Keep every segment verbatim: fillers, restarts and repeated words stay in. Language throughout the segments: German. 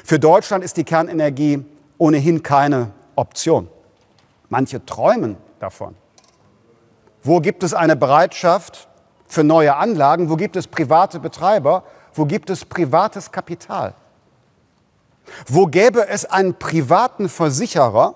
Für Deutschland ist die Kernenergie ohnehin keine Option. Manche träumen davon. Wo gibt es eine Bereitschaft für neue Anlagen? Wo gibt es private Betreiber? Wo gibt es privates Kapital? Wo gäbe es einen privaten Versicherer,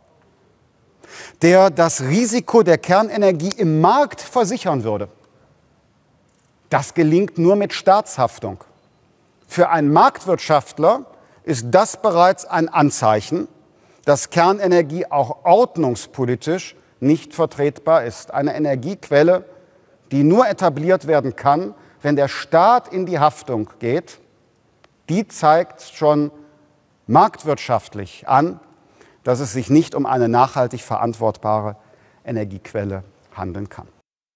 der das Risiko der Kernenergie im Markt versichern würde? Das gelingt nur mit Staatshaftung. Für einen Marktwirtschaftler ist das bereits ein Anzeichen, dass Kernenergie auch ordnungspolitisch nicht vertretbar ist. Eine Energiequelle, die nur etabliert werden kann, wenn der Staat in die Haftung geht, die zeigt schon marktwirtschaftlich an, dass es sich nicht um eine nachhaltig verantwortbare Energiequelle handeln kann.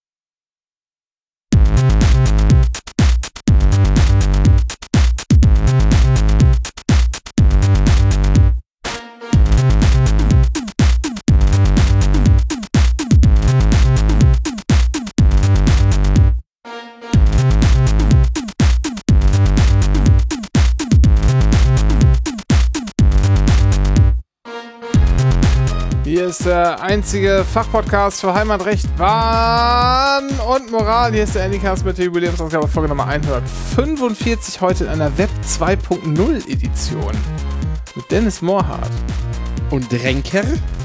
Hier ist der einzige Fachpodcast für Heimatrecht, Wahn und Moral. Hier ist der Anycast mit der Jubiläumsausgabe Folge Nummer hundertfünfundvierzig, heute in einer Web zwei Punkt null Edition mit Dennis Mohrhardt. Und Renker?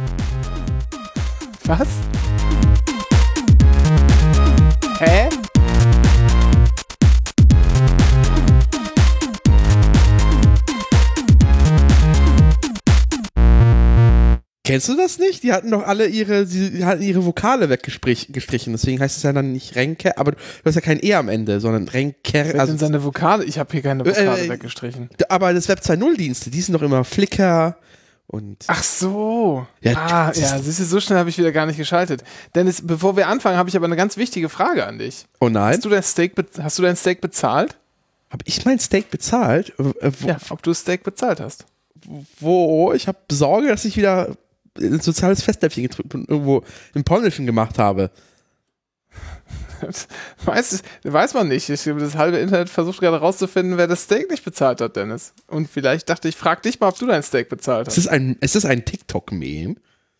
Was? Hä? Kennst du das nicht? Die hatten doch alle ihre, die hatten ihre Vokale weggestrichen, deswegen heißt es ja dann nicht Renke, aber du hast ja kein E am Ende, sondern Renker. Wer also sind seine Vokale? Ich habe hier keine Vokale äh, weggestrichen. Aber das Web zwei Punkt null Dienste, die sind doch immer Flickr und... Ach so. Ja, ah, ja, siehst du, so schnell habe ich wieder gar nicht geschaltet. Dennis, bevor wir anfangen, habe ich aber eine ganz wichtige Frage an dich. Oh nein? Hast du dein Steak, be- hast du dein Steak bezahlt? Habe ich mein Steak bezahlt? Äh, wo, Ja, ob du das Steak bezahlt hast. Wo? Ich habe Sorge, dass ich wieder ein soziales Festtäpfchen gedrückt und irgendwo im Polnischen gemacht habe. weiß, weiß man nicht. Ich, das halbe Internet versucht gerade rauszufinden, wer das Steak nicht bezahlt hat, Dennis. Und vielleicht dachte ich, frag dich mal, ob du dein Steak bezahlt hast. Ist das ein, ist das ein TikTok-Meme?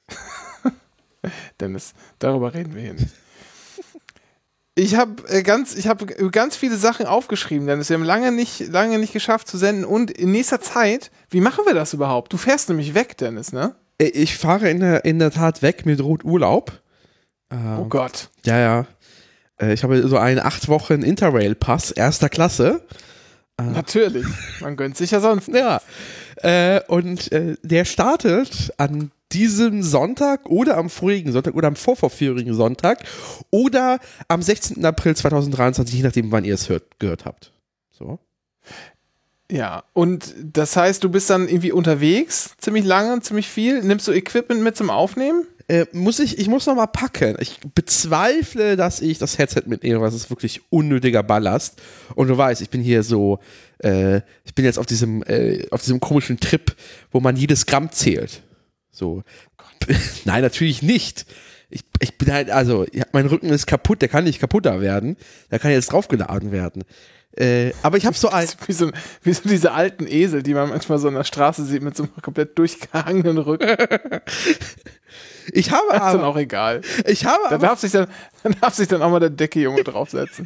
Dennis, darüber reden wir hier nicht. Ich habe äh, ganz, ich habe ganz viele Sachen aufgeschrieben, Dennis. Wir haben lange nicht, lange nicht geschafft zu senden. Und in nächster Zeit, wie machen wir das überhaupt? Du fährst nämlich weg, Dennis, ne? Ich fahre in der, in der Tat weg, mir droht Urlaub. Ähm, Oh Gott. Ja, ja. Äh, Ich habe so einen acht Wochen Interrail-Pass, erster Klasse. Äh, Natürlich. Man gönnt sich ja sonst. Ja. Äh, und äh, der startet an diesem Sonntag oder am vorigen Sonntag oder am vorvorvorigen Sonntag oder am sechzehnten April zweitausenddreiundzwanzig, je nachdem, wann ihr es hört, gehört habt. So. Ja, und das heißt, du bist dann irgendwie unterwegs, ziemlich lange, ziemlich viel. Nimmst du Equipment mit zum Aufnehmen? Äh, muss ich, ich muss noch mal packen. Ich bezweifle, dass ich das Headset mitnehme, weil es ist wirklich unnötiger Ballast. Und du weißt, ich bin hier so, äh, ich bin jetzt auf diesem, äh, auf diesem komischen Trip, wo man jedes Gramm zählt. So. Nein, natürlich nicht. Ich, ich bin halt, also, ja, mein Rücken ist kaputt, der kann nicht kaputter werden. Der kann jetzt draufgeladen werden. Äh, aber ich habe so ein... Wie so, wie so diese alten Esel, die man manchmal so in der Straße sieht mit so einem komplett durchgehangenen Rücken. Ich habe das ist aber... dann auch egal. Ich habe da aber... darf sich dann, dann darf sich dann auch mal der Decke-Junge draufsetzen.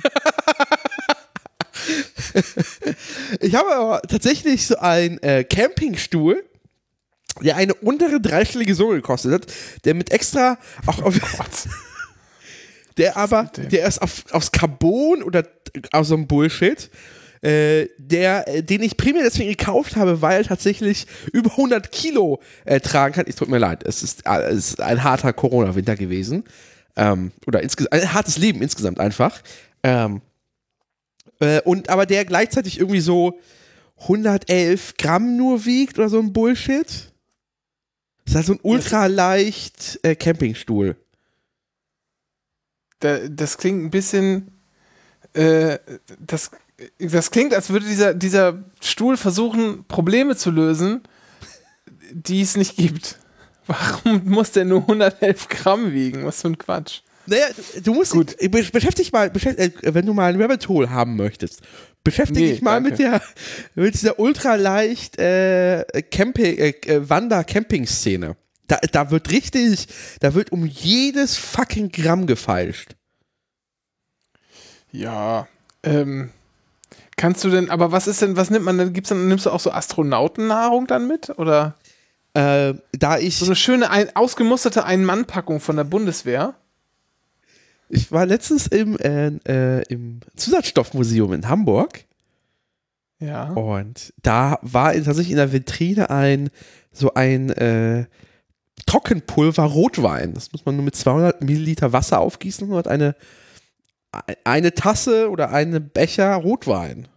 Ich habe aber tatsächlich so einen äh, Campingstuhl, der eine untere dreistellige Summe gekostet hat, der mit extra auch auf... Gott. Der aber, der ist auf, aus Carbon oder aus so einem Bullshit, äh, der, äh, den ich primär deswegen gekauft habe, weil er tatsächlich über hundert Kilo äh, tragen kann. Es tut mir leid, es ist, äh, es ist ein harter Corona-Winter gewesen. Ähm, oder insges- ein hartes Leben insgesamt einfach. Ähm, äh, und aber der gleichzeitig irgendwie so hundertelf Gramm nur wiegt oder so ein Bullshit. Das ist halt so ein ultra leicht äh, Campingstuhl. Das klingt ein bisschen, äh, das, das klingt, als würde dieser, dieser Stuhl versuchen, Probleme zu lösen, die es nicht gibt. Warum muss der nur hundertelf Gramm wiegen? Was für ein Quatsch. Naja, du musst, Gut. beschäftig mal, beschäftig, wenn du mal ein Rabbit Hole haben möchtest, Beschäftige Nee, dich mal danke. mit der mit dieser ultraleicht äh, Camping, äh, äh, Wander-Camping-Szene. Da, da wird richtig, da wird um jedes fucking Gramm gefeilscht. Ja, ähm, kannst du denn, aber was ist denn, was nimmt man denn, gibt's dann, nimmst du auch so Astronautennahrung dann mit, oder Äh, da ich, so eine schöne, ein, ausgemusterte Ein-Mann-Packung von der Bundeswehr? ich war letztens im, äh, äh, im Zusatzstoffmuseum in Hamburg Ja. und da war in- tatsächlich in der Vitrine ein, so ein äh, Trockenpulver Rotwein. Das muss man nur mit zweihundert Milliliter Wasser aufgießen und hat eine, eine Tasse oder einen Becher Rotwein.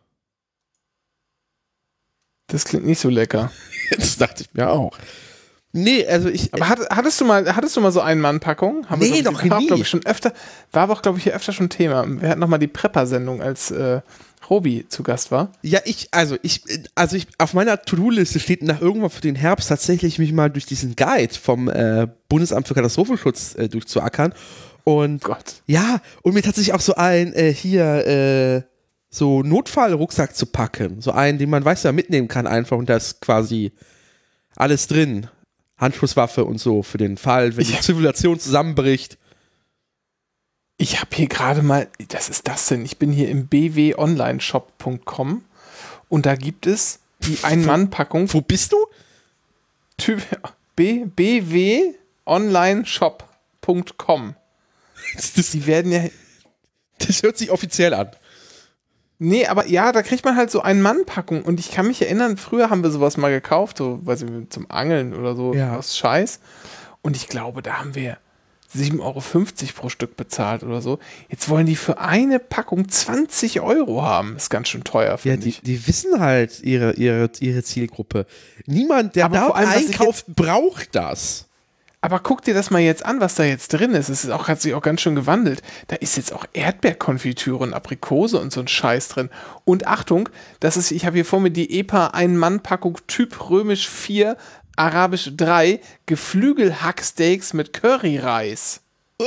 Das klingt nicht so lecker. Das dachte ich mir auch. Nee, also ich. Aber hat, hattest du mal, hattest du mal so Ein-Mann-Packung? Haben wir, Nee, glaub noch ich, war, nie. glaub ich, schon öfter, war aber auch, glaube ich, hier öfter schon Thema. Wir hatten noch mal die Prepper-Sendung, als äh, Robi zu Gast war. Ja, ich, also ich, also ich, auf meiner To-Do-Liste steht nach irgendwann für den Herbst tatsächlich mich mal durch diesen Guide vom äh, Bundesamt für Katastrophenschutz äh, durchzuackern. Und Gott. ja, und mir tatsächlich auch so ein, äh, hier, äh, so Notfallrucksack zu packen. So einen, den man weiß ja mitnehmen kann einfach und da ist quasi alles drin. Handschusswaffe und so für den Fall, wenn die Ja. Zivilisation zusammenbricht. Ich habe hier gerade mal, was ist das denn? Ich bin hier im b w online shop punkt com und da gibt es die Ein-Mann-Packung Wo bist du? Typ b w online shop punkt com. Das, das, Die werden ja. das hört sich offiziell an. Nee, aber ja, da kriegt man halt so Ein-Mann-Packung und ich kann mich erinnern, früher haben wir sowas mal gekauft, so, weiß ich, zum Angeln oder so, Ja. aus Scheiß. Und ich glaube, da haben wir sieben Euro fünfzig pro Stück bezahlt oder so. Jetzt wollen die für eine Packung zwanzig Euro haben. Ist ganz schön teuer, Ja, finde die, ich. die wissen halt ihre, ihre, ihre Zielgruppe. Niemand, der Aber da vor allem, was ich einkauft, braucht das. Aber guck dir das mal jetzt an, was da jetzt drin ist. Es ist auch, hat sich auch ganz schön gewandelt. Da ist jetzt auch Erdbeerkonfitüre und Aprikose und so ein Scheiß drin. Und Achtung, das ist, ich habe hier vor mir die E P A Ein-Mann-Packung Typ Römisch vier, Arabisch drei, Geflügelhacksteaks mit Curryreis.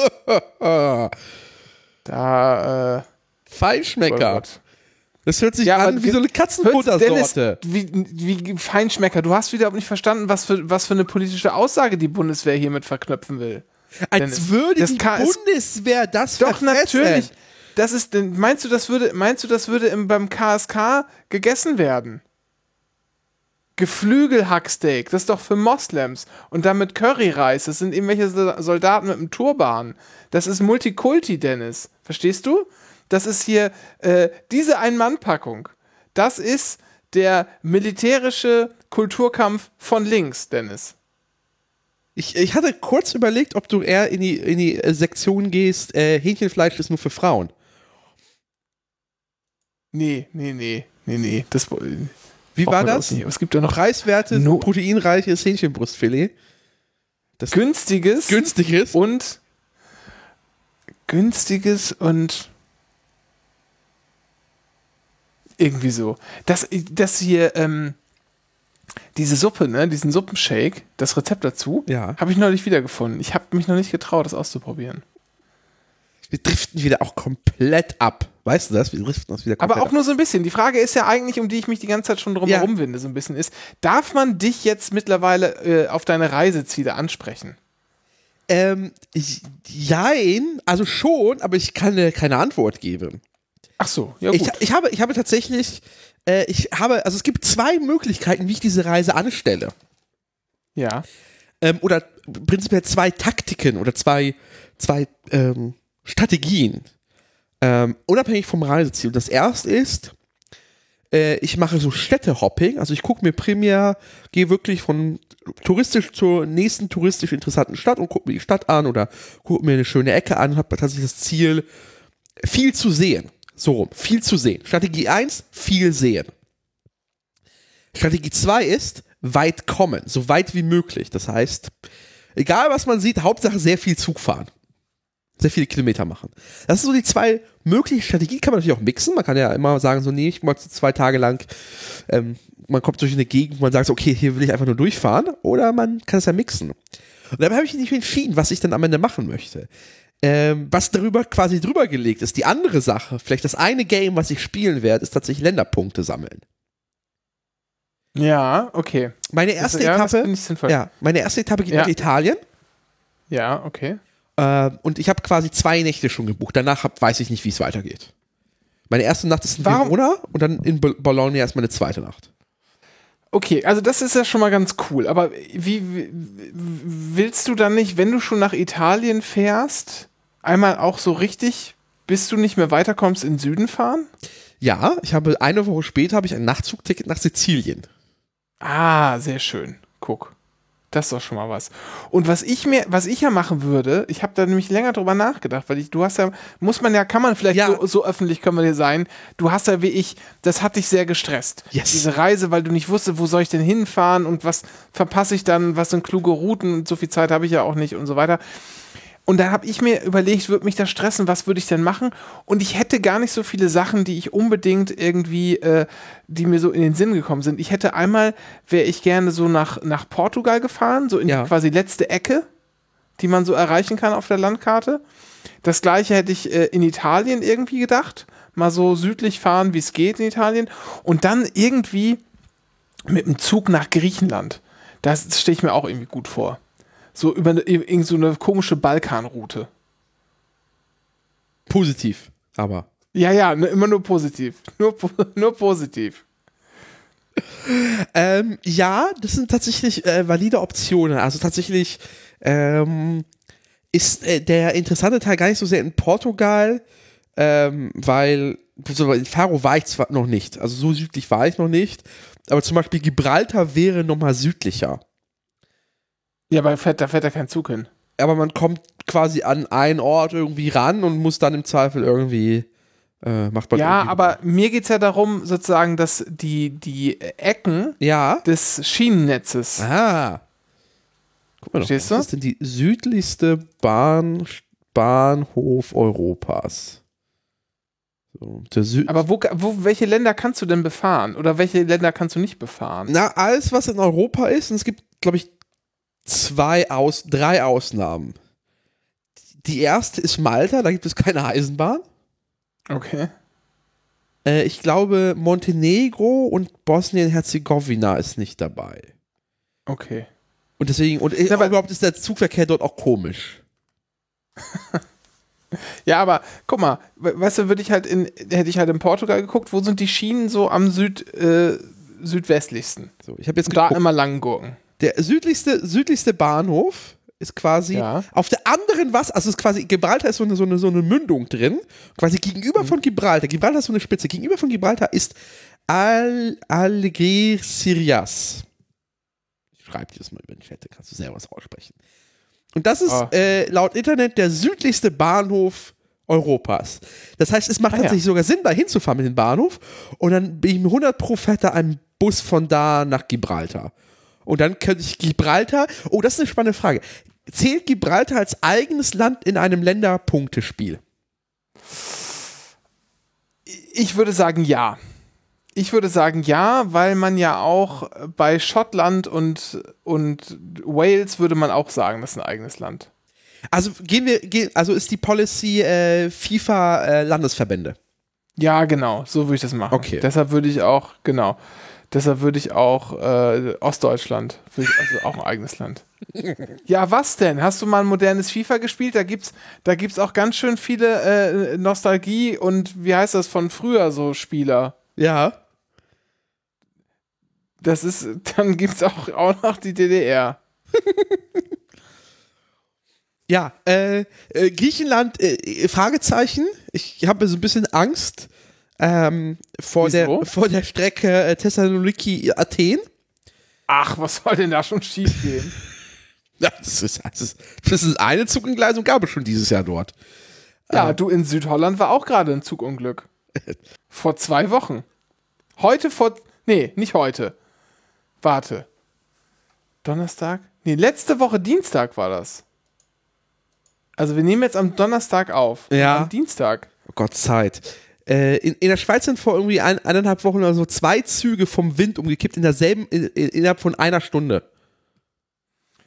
Da, äh, Feinschmecker. oh Gott. Das hört sich Ja, an aber wie so eine Dennis, Katzenbuttersorte. Wie, wie Feinschmecker. Du hast wieder nicht verstanden, was für, was für eine politische Aussage die Bundeswehr hiermit verknüpfen will. Als Dennis, würde das die K S Bundeswehr das Doch, verfressen. natürlich. Das ist, denn- meinst du, das würde, meinst du, das würde im, beim K S K gegessen werden? Geflügelhacksteak, das ist doch für Moslems. Und dann mit Curryreis, das sind irgendwelche So- Soldaten mit einem Turban. Das ist Multikulti, Dennis. Verstehst du? Das ist hier, äh, diese Ein-Mann-Packung. Das ist der militärische Kulturkampf von links, Dennis. Ich, ich hatte kurz überlegt, ob du eher in die, in die äh, Sektion gehst, äh, Hähnchenfleisch ist nur für Frauen. Nee, nee, nee, nee, nee. Das, Wie braucht war man das? auch nicht. Aber es gibt ja noch Preiswertes, No- proteinreiches Hähnchenbrustfilet. Das günstiges günstiges. und günstiges und irgendwie so. Das, das hier, ähm, diese Suppe, ne, diesen Suppenshake, das Rezept dazu, Ja. habe ich neulich wiedergefunden. Ich habe mich noch nicht getraut, das auszuprobieren. Wir driften wieder auch komplett ab. Weißt du das? Wir driften uns wieder komplett Aber auch ab. nur so ein bisschen. Die Frage ist ja eigentlich, um die ich mich die ganze Zeit schon drum Ja. herum winde, so ein bisschen ist, darf man dich jetzt mittlerweile äh, auf deine Reiseziele ansprechen? Ähm, ich, jein, also schon, aber ich kann äh, keine Antwort geben. Ach so, ja gut. Ich, ich, habe, ich habe tatsächlich, äh, ich habe, also es gibt zwei Möglichkeiten, wie ich diese Reise anstelle. ja. Ähm, oder prinzipiell zwei Taktiken oder zwei, zwei ähm, Strategien. Ähm, unabhängig vom Reiseziel. Das erste ist, äh, ich mache so Städtehopping, also ich gucke mir primär, gehe wirklich von touristisch zur nächsten touristisch interessanten Stadt und gucke mir die Stadt an oder gucke mir eine schöne Ecke an und habe tatsächlich das Ziel, viel zu sehen. So rum, viel zu sehen. Strategie eins, viel sehen. Strategie zwei ist, weit kommen, so weit wie möglich. Das heißt, egal was man sieht, Hauptsache sehr viel Zug fahren. Sehr viele Kilometer machen. Das sind so die zwei möglichen Strategien, kann man natürlich auch mixen. Man kann ja immer sagen, so nee, ich mag so zwei Tage lang, ähm, man kommt durch eine Gegend, wo man sagt, okay, hier will ich einfach nur durchfahren. Oder man kann es ja mixen. Und dann habe ich mich entschieden, was ich dann am Ende machen möchte. Ähm, was darüber quasi drüber gelegt ist, die andere Sache, vielleicht das eine Game, was ich spielen werde, ist tatsächlich Länderpunkte sammeln. Ja, okay. Meine erste das, ja, Etappe, das sinnvoll. ja, meine erste Etappe geht Ja. nach Italien. Ja, okay. Äh, und ich habe quasi zwei Nächte schon gebucht. Danach hab, weiß ich nicht, wie es weitergeht. Meine erste Nacht ist in Warum? Verona und dann in Bo- Bologna erst meine zweite Nacht. Okay, also das ist ja schon mal ganz cool. Aber wie, wie willst du dann nicht, wenn du schon nach Italien fährst, einmal auch so richtig, bis du nicht mehr weiterkommst, in den Süden fahren? Ja, ich habe eine Woche später habe ich ein Nachtzugticket nach Sizilien. Ah, sehr schön. Guck. Das ist doch schon mal was. Und was ich mir, was ich ja machen würde, ich habe da nämlich länger drüber nachgedacht, weil ich, du hast ja, muss man ja, kann man vielleicht Ja. so, so öffentlich können wir dir sein, du hast ja wie ich, das hat dich sehr gestresst. Yes. Diese Reise, weil du nicht wusstest, wo soll ich denn hinfahren und was verpasse ich dann, was sind kluge Routen und so viel Zeit habe ich ja auch nicht und so weiter. Und da habe ich mir überlegt, würde mich das stressen, was würde ich denn machen? Und ich hätte gar nicht so viele Sachen, die ich unbedingt irgendwie, äh, die mir so in den Sinn gekommen sind. Ich hätte einmal, wäre ich gerne so nach, nach Portugal gefahren, so in Ja. die quasi letzte Ecke, die man so erreichen kann auf der Landkarte. Das gleiche hätte ich äh, in Italien irgendwie gedacht, mal so südlich fahren, wie es geht in Italien. Und dann irgendwie mit dem Zug nach Griechenland. Das stelle ich mir auch irgendwie gut vor. So über eine, irgend so eine komische Balkanroute. Positiv, aber. Ja, ja, ne, immer nur positiv. Nur, po- nur positiv. Ähm, ja, das sind tatsächlich äh, valide Optionen. Also tatsächlich ähm, ist äh, der interessante Teil gar nicht so sehr in Portugal, ähm, weil so, in Faro war ich zwar noch nicht, also so südlich war ich noch nicht, aber zum Beispiel Gibraltar wäre nochmal südlicher. Ja, aber fährt, da fährt ja kein Zug hin. Aber man kommt quasi an einen Ort irgendwie ran und muss dann im Zweifel irgendwie äh, macht man Ja, irgendwie- aber mir geht es ja darum, sozusagen, dass die, die Ecken ja. des Schienennetzes. Ah. Guck mal doch, Verstehst was du? ist denn die südlichste Bahn, Bahnhof Europas? So, der Süd Aber wo, wo, welche Länder kannst du denn befahren? Oder welche Länder kannst du nicht befahren? Na, alles, was in Europa ist, und es gibt, glaube ich, zwei aus, drei Ausnahmen. Die erste ist Malta, da gibt es keine Eisenbahn. Okay. Äh, ich glaube, Montenegro und Bosnien-Herzegowina ist nicht dabei. Okay. Und deswegen, und äh, Ja, aber- überhaupt ist der Zugverkehr dort auch komisch. Ja, aber guck mal, we- weißt du, würde ich halt in, hätte ich halt in Portugal geguckt, wo sind die Schienen so am Süd, äh, südwestlichsten? So, ich habe jetzt Und da geguckt. immer lang gurken. Der südlichste, südlichste Bahnhof ist quasi Ja. auf der anderen Wasser, also ist quasi, Gibraltar ist so eine, so eine, so eine Mündung drin, quasi gegenüber von Gibraltar, Gibraltar ist so eine Spitze, gegenüber von Gibraltar ist Al Algeciras. Ich schreibe dir das mal über den Chat, da kannst du selber was aussprechen. Und das ist Ah. äh, laut Internet der südlichste Bahnhof Europas. Das heißt, es macht Ah, ja. tatsächlich sogar Sinn, da hinzufahren mit dem Bahnhof und dann bin ich mir hundert Pro fährt da ein Bus von da nach Gibraltar. Und dann könnte ich Gibraltar, oh, das ist eine spannende Frage. Zählt Gibraltar als eigenes Land in einem Länderpunktespiel? Ich würde sagen, ja. Ich würde sagen, ja, weil man ja auch bei Schottland und, und Wales würde man auch sagen, das ist ein eigenes Land. Also gehen wir, gehen, also ist die Policy äh, FIFA äh, Landesverbände. Ja, genau, so würde ich das machen. Okay. Deshalb würde ich auch, genau, deshalb würde ich auch äh, Ostdeutschland, würde ich, also auch ein eigenes Land. Ja, was denn? Hast du mal ein modernes FIFA gespielt? Da gibt's, da gibt's auch ganz schön viele äh, Nostalgie und wie heißt das von früher so Spieler. Ja. Das ist, dann gibt's auch, auch noch die D D R. Ja, äh, äh, Griechenland, äh, Fragezeichen. Ich habe so ein bisschen Angst ähm, vor, Wieso? der, vor der Strecke äh, Thessaloniki-Athen. Ach, was soll denn da schon schief gehen? Ja, das ist, das ist, das ist eine Zugentgleisung, gab es schon dieses Jahr dort. Ja, du, in Südholland war auch gerade ein Zugunglück. Vor zwei Wochen. Heute vor, nee, nicht heute. Warte. Donnerstag? Nee, letzte Woche Dienstag war das. Also wir nehmen jetzt am Donnerstag auf. Ja. Am Dienstag. Oh Gott, Zeit. Äh, in, in der Schweiz sind vor irgendwie ein, eineinhalb Wochen oder so zwei Züge vom Wind umgekippt in derselben, in, in, innerhalb von einer Stunde.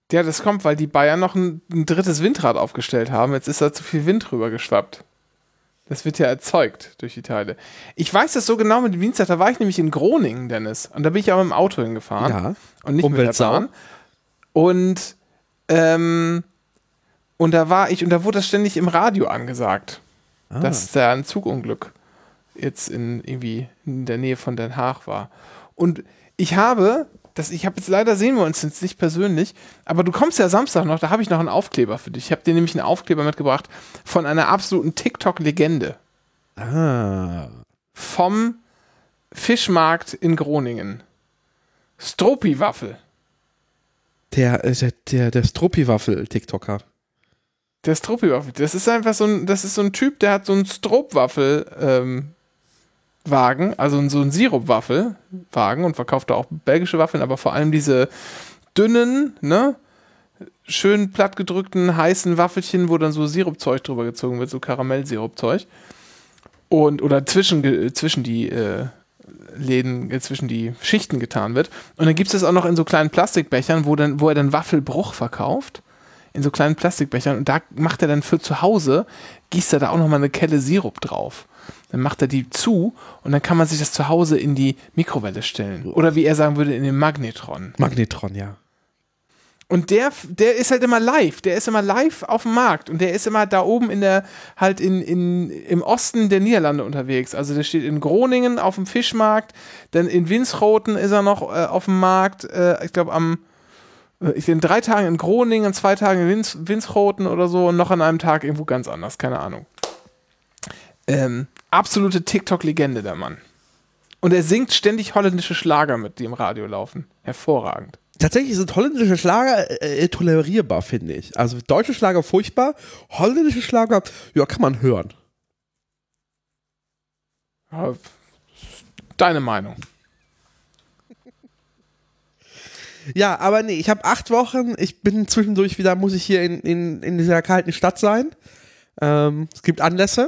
Ja, das kommt, weil die Bayern noch ein, ein drittes Windrad aufgestellt haben. Jetzt ist da zu viel Wind rüber geschwappt. Das wird ja erzeugt durch die Teile. Ich weiß das so genau mit dem Dienstag, da war ich nämlich in Groningen, Dennis. Und da bin ich auch mit dem Auto hingefahren. Ja. Und nicht mit der Bahn. Und, ähm, und da war ich, und da wurde das ständig im Radio angesagt, ah. dass da ein Zugunglück jetzt in irgendwie in der Nähe von Den Haag war. Und ich habe, das, ich habe jetzt leider, sehen wir uns jetzt nicht persönlich, aber du kommst ja Samstag noch, da habe ich noch einen Aufkleber für dich. Ich habe dir nämlich einen Aufkleber mitgebracht von einer absoluten TikTok-Legende. Ah. Vom Fischmarkt in Groningen. Stropi-Waffel. Der, der, der, der Stropi-Waffel-TikToker. Der Stropi-Waffel. Das ist einfach so ein, das ist so ein Typ, der hat so einen Strop-Waffel, ähm, Wagen, also so ein Sirup-Waffelwagen und verkauft da auch belgische Waffeln, aber vor allem diese dünnen, ne, schön plattgedrückten, heißen Waffelchen, wo dann so Sirupzeug drüber gezogen wird, so Karamellsirupzeug. Und, oder zwischen, zwischen die äh, Läden, äh, zwischen die Schichten getan wird. Und dann gibt es das auch noch in so kleinen Plastikbechern, wo, dann, wo er dann Waffelbruch verkauft. In so kleinen Plastikbechern. Und da macht er dann für zu Hause, gießt er da auch nochmal eine Kelle Sirup drauf. Dann macht er die zu und dann kann man sich das zu Hause in die Mikrowelle stellen. Oder wie er sagen würde, in den Magnetron. Magnetron, ja. Und der, der ist halt immer live. Der ist immer live auf dem Markt. Und der ist immer da oben in der, halt in, in, im Osten der Niederlande unterwegs. Also der steht in Groningen auf dem Fischmarkt. Dann in Winschoten ist er noch äh, auf dem Markt. Äh, ich glaube am, äh, ich bin drei Tagen in Groningen, zwei Tage in Wins, Winschoten oder so und noch an einem Tag irgendwo ganz anders. Keine Ahnung. Ähm, absolute TikTok-Legende, der Mann. Und er singt ständig holländische Schlager mit, die im Radio laufen. Hervorragend. Tatsächlich sind holländische Schlager äh, tolerierbar, finde ich. Also deutsche Schlager furchtbar, holländische Schlager, ja, kann man hören. Ja, deine Meinung. Ja, aber nee, ich habe acht Wochen, ich bin zwischendurch wieder, muss ich hier in, in, in dieser kalten Stadt sein. Ähm, es gibt Anlässe.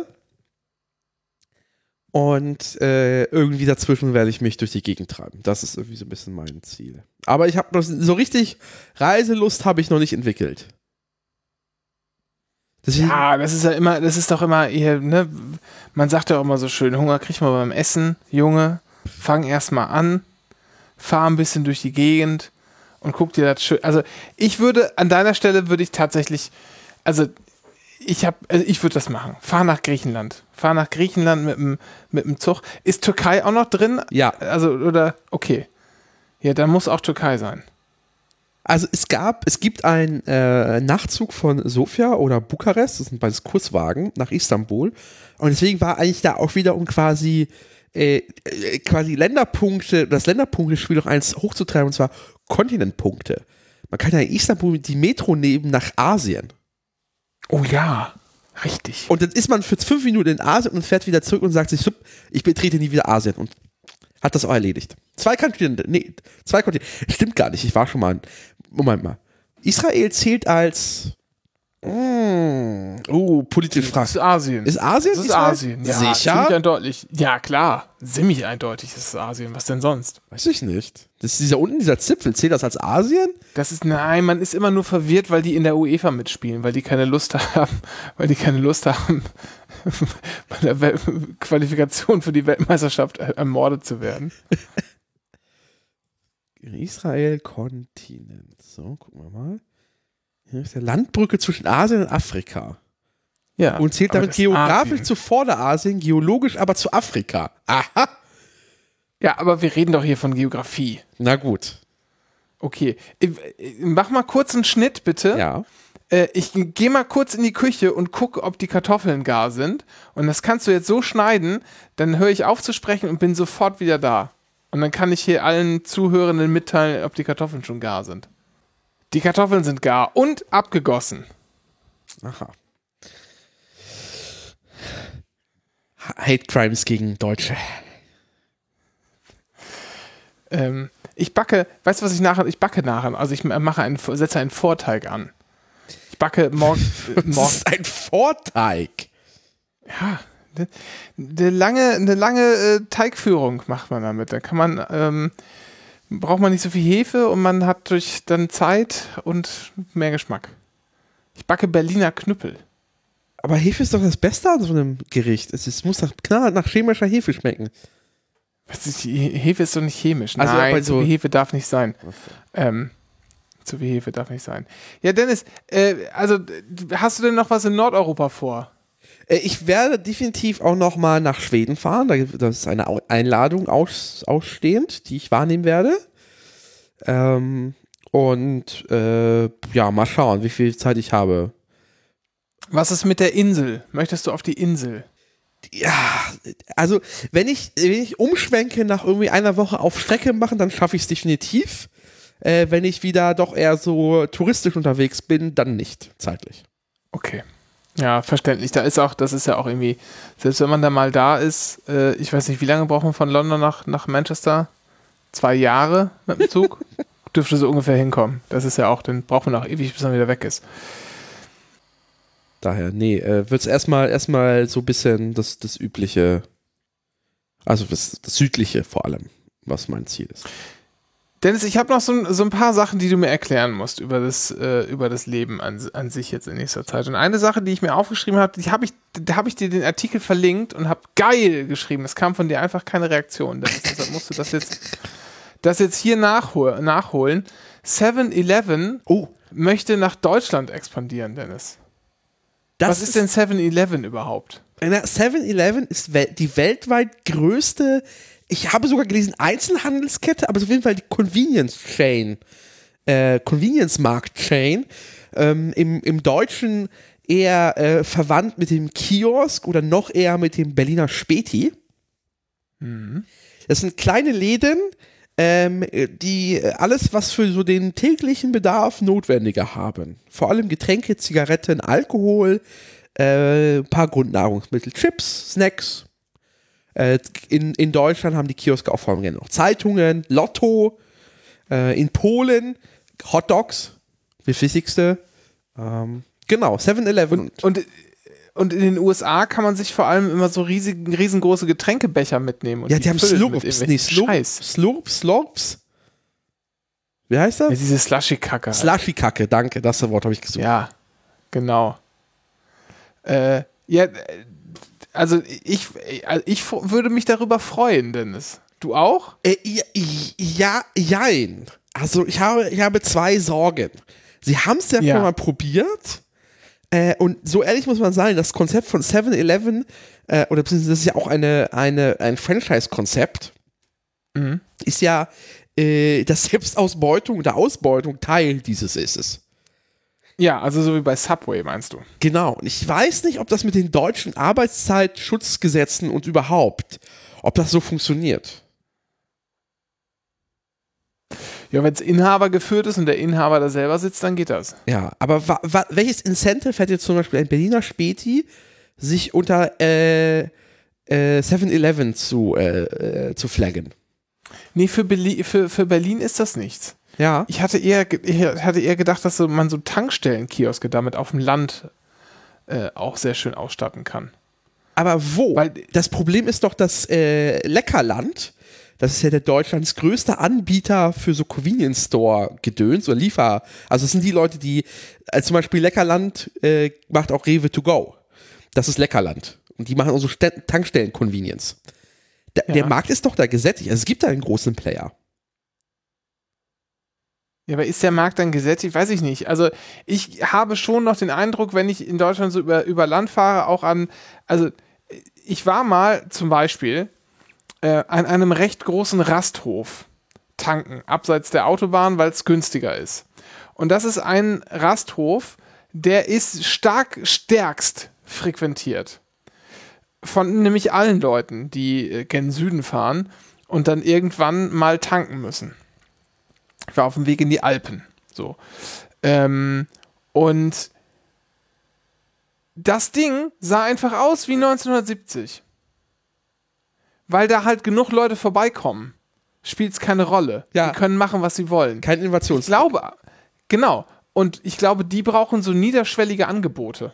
Und äh, irgendwie dazwischen werde ich mich durch die Gegend treiben. Das ist irgendwie so ein bisschen mein Ziel. Aber ich habe noch so richtig Reiselust habe ich noch nicht entwickelt. Deswegen ja, das ist ja immer, das ist doch immer eher, ne, man sagt ja auch immer so schön, Hunger kriegt man beim Essen, Junge, fang erst mal an, fahr ein bisschen durch die Gegend und guck dir das schön, also ich würde, an deiner Stelle würde ich tatsächlich, also ich habe, also ich würde das machen, fahr nach Griechenland, fahr nach Griechenland mit dem, mit dem Zug. Ist Türkei auch noch drin? Ja. Also, oder, okay. Ja, dann muss auch Türkei sein. Also es gab, es gibt einen äh, Nachtzug von Sofia oder Bukarest, das sind beides Kurzwagen, nach Istanbul. Und deswegen war eigentlich da auch wieder, um quasi, äh, quasi Länderpunkte, das Länderpunktespiel noch eins hochzutreiben, und zwar Kontinentpunkte. Man kann ja in Istanbul mit die Metro nehmen nach Asien. Oh ja, richtig. Und dann ist man für fünf Minuten in Asien und fährt wieder zurück und sagt sich, ich betrete nie wieder Asien und hat das auch erledigt. Zwei Kontinente, nee, zwei Kontinente, stimmt gar nicht, ich war schon mal, Moment mal. Israel zählt als, mm, oh, politische Frage. Das ist Asien. Ist Asien? Das ist Asien, ja. Sicher? Ziemlich eindeutig. Ja, klar, ziemlich eindeutig ist es Asien. Was denn sonst? Weiß ich nicht. Das ist dieser unten, dieser Zipfel, zählt das als Asien? Das ist, nein, man ist immer nur verwirrt, weil die in der UEFA mitspielen, weil die keine Lust haben, weil die keine Lust haben, bei der Wel- Qualifikation für die Weltmeisterschaft ermordet zu werden. Israel, Kontinent. So, gucken wir mal. Hier ist der Landbrücke zwischen Asien und Afrika. Ja. Und zählt damit geografisch Asien. Zu Vorderasien, geologisch aber zu Afrika. Aha! Ja, aber wir reden doch hier von Geografie. Na gut. Okay. Mach mal kurz einen Schnitt, bitte. Ja. Ich gehe mal kurz in die Küche und gucke, ob die Kartoffeln gar sind. Und das kannst du jetzt so schneiden, dann höre ich auf zu sprechen und bin sofort wieder da. Und dann kann ich hier allen Zuhörenden mitteilen, ob die Kartoffeln schon gar sind. Die Kartoffeln sind gar und abgegossen. Aha. Hate Crimes gegen Deutsche. Ähm, ich backe, weißt du, was ich nachher, ich backe nachher, also ich mache einen, setze einen Vorteig an. Ich backe morgen. Äh, morgen. Das ist ein Vorteig. Ja, eine lange, eine lange äh, Teigführung macht man damit. Da kann man ähm, braucht man nicht so viel Hefe und man hat durch dann Zeit und mehr Geschmack. Ich backe Berliner Knüppel. Aber Hefe ist doch das Beste an so einem Gericht. Es ist, muss doch knallhart nach chemischer Hefe schmecken. Was ist, Hefe ist doch nicht chemisch. Also Nein, so zu viel Hefe darf nicht sein. Ähm, zu viel Hefe darf nicht sein. Ja, Dennis, äh, also hast du denn noch was in Nordeuropa vor? Äh, ich werde definitiv auch noch mal nach Schweden fahren. Da, das ist eine Einladung aus, ausstehend, die ich wahrnehmen werde. Ähm, und äh, ja, mal schauen, wie viel Zeit ich habe. Was ist mit der Insel? Möchtest du auf die Insel? Ja, also wenn ich, wenn ich umschwenke nach irgendwie einer Woche auf Strecke machen, dann schaffe ich es definitiv. Äh, wenn ich wieder doch eher so touristisch unterwegs bin, dann nicht zeitlich. Okay. Ja, verständlich. Da ist auch, das ist ja auch irgendwie, selbst wenn man da mal da ist, äh, ich weiß nicht, wie lange braucht man von London nach, nach Manchester? Zwei Jahre mit dem Zug? Dürfte so ungefähr hinkommen. Das ist ja auch, dann braucht man auch ewig, bis man wieder weg ist. Daher, nee, äh, wird es erstmal erstmal so ein bisschen das, das Übliche, also das, das Südliche vor allem, was mein Ziel ist. Dennis, ich habe noch so, so ein paar Sachen, die du mir erklären musst über das, äh, über das Leben an, an sich jetzt in nächster Zeit. Und eine Sache, die ich mir aufgeschrieben habe, die habe ich, da habe ich dir den Artikel verlinkt und habe geil geschrieben. Es kam von dir einfach keine Reaktion. Dennis, deshalb musst du das jetzt, das jetzt hier nachhol, nachholen. seven eleven Oh. möchte nach Deutschland expandieren, Dennis. Das Was ist denn seven eleven überhaupt? seven eleven ist wel- die weltweit größte, ich habe sogar gelesen, Einzelhandelskette, aber es ist auf jeden Fall die Convenience Chain, äh, Convenience Markt Chain, ähm, im, im Deutschen eher äh, verwandt mit dem Kiosk oder noch eher mit dem Berliner Späti. Mhm. Das sind kleine Läden, ähm, die alles, was für so den täglichen Bedarf notwendiger haben. Vor allem Getränke, Zigaretten, Alkohol, äh, ein paar Grundnahrungsmittel, Chips, Snacks. Äh, in, in Deutschland haben die Kioske auch vor allem gerne noch Zeitungen, Lotto. Äh, in Polen Hotdogs, das Wichtigste. Ähm, genau, seven eleven. Und, und, und in den U S A kann man sich vor allem immer so riesig, riesengroße Getränkebecher mitnehmen. Und ja, die, die haben füllen mit Slurps, nee, Slurp, Scheiß. Slurp, Slurps. Wie heißt das? Ja, diese Slushy-Kacke. Slushy-Kacke, danke, das Wort habe ich gesucht. Ja, genau. Äh, ja, also ich, ich würde mich darüber freuen, Dennis. Du auch? Äh, ja, ja, jein. Also ich habe, ich habe zwei Sorgen. Sie haben es ja, Ja. schon mal probiert. Äh, und so ehrlich muss man sagen, das Konzept von seven eleven, äh, oder beziehungsweise das ist ja auch eine, eine, ein Franchise-Konzept, Mhm. ist ja, äh, dass Selbstausbeutung oder Ausbeutung Teil dieses ist es. Ja, also so wie bei Subway, meinst du? Genau. Und ich weiß nicht, ob das mit den deutschen Arbeitszeitschutzgesetzen und überhaupt, ob das so funktioniert. Ja, wenn es Inhaber geführt ist und der Inhaber da selber sitzt, dann geht das. Ja, aber wa, wa, welches Incentive hätte jetzt zum Beispiel ein Berliner Späti, sich unter äh, äh, seven eleven zu, äh, äh, zu flaggen? Nee, für, Berli- für, für Berlin ist das nichts. Ja. Ich hatte eher, ge- ich hatte eher gedacht, dass so, man so Tankstellen-Kioske damit auf dem Land äh, auch sehr schön ausstatten kann. Aber wo? Weil- das Problem ist doch, dass äh, Leckerland, das ist ja der Deutschlands größte Anbieter für so Convenience Store Gedöns oder Liefer. Also es sind die Leute, die, äh, zum Beispiel Leckerland äh, macht auch Rewe to go. Das ist Leckerland. Und die machen auch so St- Tankstellen-Convenience. Da, Ja. Der Markt ist doch da gesättigt. Also es gibt da einen großen Player. Ja, aber ist der Markt dann gesättigt? Weiß ich nicht. Also ich habe schon noch den Eindruck, wenn ich in Deutschland so über, über Land fahre, auch an, also ich war mal zum Beispiel äh, an einem recht großen Rasthof tanken, abseits der Autobahn, weil es günstiger ist. Und das ist ein Rasthof, der ist stark, stärkst frequentiert. Von nämlich allen Leuten, die äh, gen Süden fahren und dann irgendwann mal tanken müssen. Ich war auf dem Weg in die Alpen. So. Ähm, und das Ding sah einfach aus wie neunzehnhundertsiebzig. Weil da halt genug Leute vorbeikommen. Spielt es keine Rolle. Ja. Die können machen, was sie wollen. Kein Innovations. Ich glaube, genau. Und ich glaube, die brauchen so niederschwellige Angebote.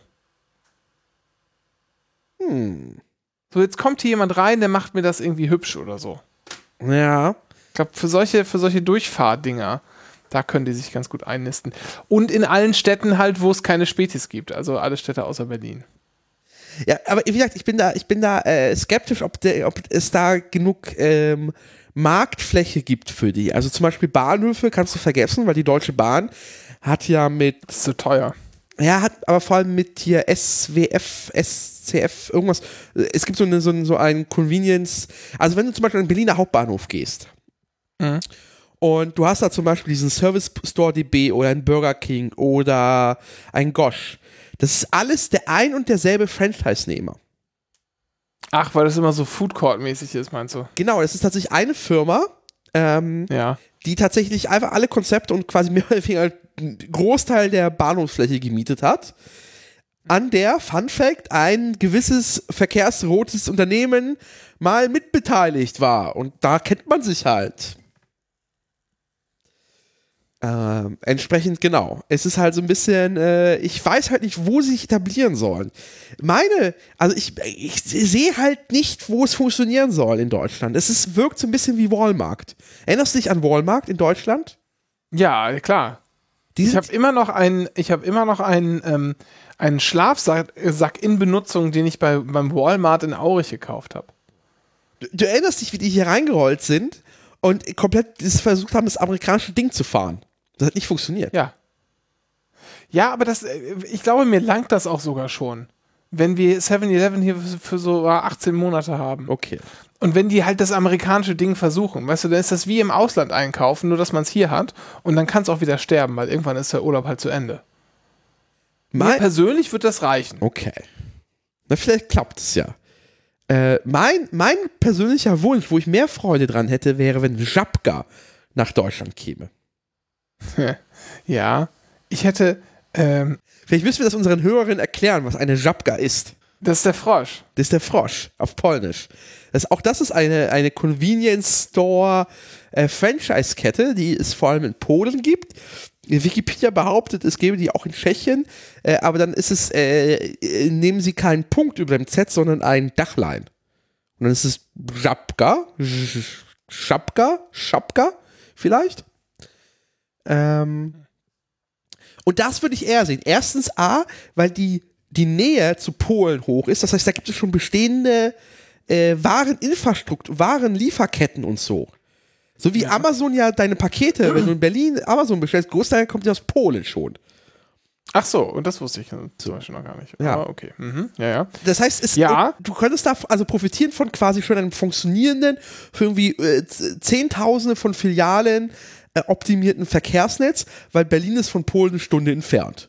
Hm. So, jetzt kommt hier jemand rein, der macht mir das irgendwie hübsch oder so. Ja. Ich glaube, für solche, für solche Durchfahrdinger, da können die sich ganz gut einnisten. Und in allen Städten halt, wo es keine Spätis gibt. Also alle Städte außer Berlin. Ja, aber wie gesagt, ich bin da, ich bin da äh, skeptisch, ob, der, ob es da genug ähm, Marktfläche gibt für die. Also zum Beispiel Bahnhöfe kannst du vergessen, weil die Deutsche Bahn hat ja mit... Das ist zu teuer. Ja, hat aber vor allem mit hier S W F, S C F, irgendwas. Es gibt so, eine, so, ein, so ein Convenience... Also wenn du zum Beispiel an den Berliner Hauptbahnhof gehst Mhm. und du hast da zum Beispiel diesen Service Store D B oder ein Burger King oder ein Gosh. Das ist alles der ein und derselbe Franchise-Nehmer. Ach, weil das immer so Food Court-mäßig ist, meinst du? Genau, das ist tatsächlich eine Firma, ähm, Ja. die tatsächlich einfach alle Konzepte und quasi mehr oder weniger einen Großteil der Bahnhofsfläche gemietet hat, an der, Fun Fact, ein gewisses verkehrsrotes Unternehmen mal mitbeteiligt war. Und da kennt man sich halt. Ähm, entsprechend genau. Es ist halt so ein bisschen, äh, ich weiß halt nicht, wo sie sich etablieren sollen. Meine, also ich, ich sehe halt nicht, wo es funktionieren soll in Deutschland. Es ist, wirkt so ein bisschen wie Walmart. Erinnerst du dich an Walmart in Deutschland? Ja, klar. Die Ich sind- habe immer noch einen, ich habe immer noch einen, ähm, einen Schlafsack Sack in Benutzung, den ich bei, beim Walmart in Aurich gekauft habe. du, du erinnerst dich, wie die hier reingerollt sind und komplett das versucht haben, das amerikanische Ding zu fahren. Das hat nicht funktioniert. Ja. Ja, aber das, äh, ich glaube, mir langt das auch sogar schon. Wenn wir seven eleven hier für, für so achtzehn Monate haben. Okay. Und wenn die halt das amerikanische Ding versuchen, weißt du, dann ist das wie im Ausland einkaufen, nur dass man es hier hat und dann kann es auch wieder sterben, weil irgendwann ist der Urlaub halt zu Ende. Mir Mein, persönlich wird das reichen. okay. Na, vielleicht klappt es ja. Äh, mein, mein persönlicher Wunsch, wo ich mehr Freude dran hätte, wäre, wenn Żabka nach Deutschland käme. Ja, ich hätte, ähm, Vielleicht müssen wir das unseren Hörerinnen erklären, was eine Żabka ist. das ist der Frosch. Das ist der Frosch auf Polnisch. Das, auch das ist eine, eine Convenience Store äh, Franchise-Kette, die es vor allem in Polen gibt. Wikipedia behauptet, es gäbe die auch in Tschechien, äh, aber dann ist es, äh, äh, nehmen sie keinen Punkt über dem Z, sondern ein Dachlein. Und dann ist es Żabka, Żabka, Żabka vielleicht. Ähm, und das würde ich eher sehen. Erstens A, weil die, die Nähe zu Polen hoch ist. Das heißt, da gibt es schon bestehende äh, Wareninfrastruktur, Warenlieferketten und so. So wie Ja. Amazon ja deine Pakete, wenn du in Berlin Amazon bestellst, Großteil kommt ja aus Polen schon. Ach so, und das wusste ich zum Beispiel noch gar nicht. Ja. Aber okay. Mhm. Ja, ja. Das heißt, es, Ja. du könntest da also profitieren von quasi schon einem funktionierenden, für irgendwie äh, Zehntausende von Filialen äh, optimierten Verkehrsnetz, weil Berlin ist von Polen eine Stunde entfernt.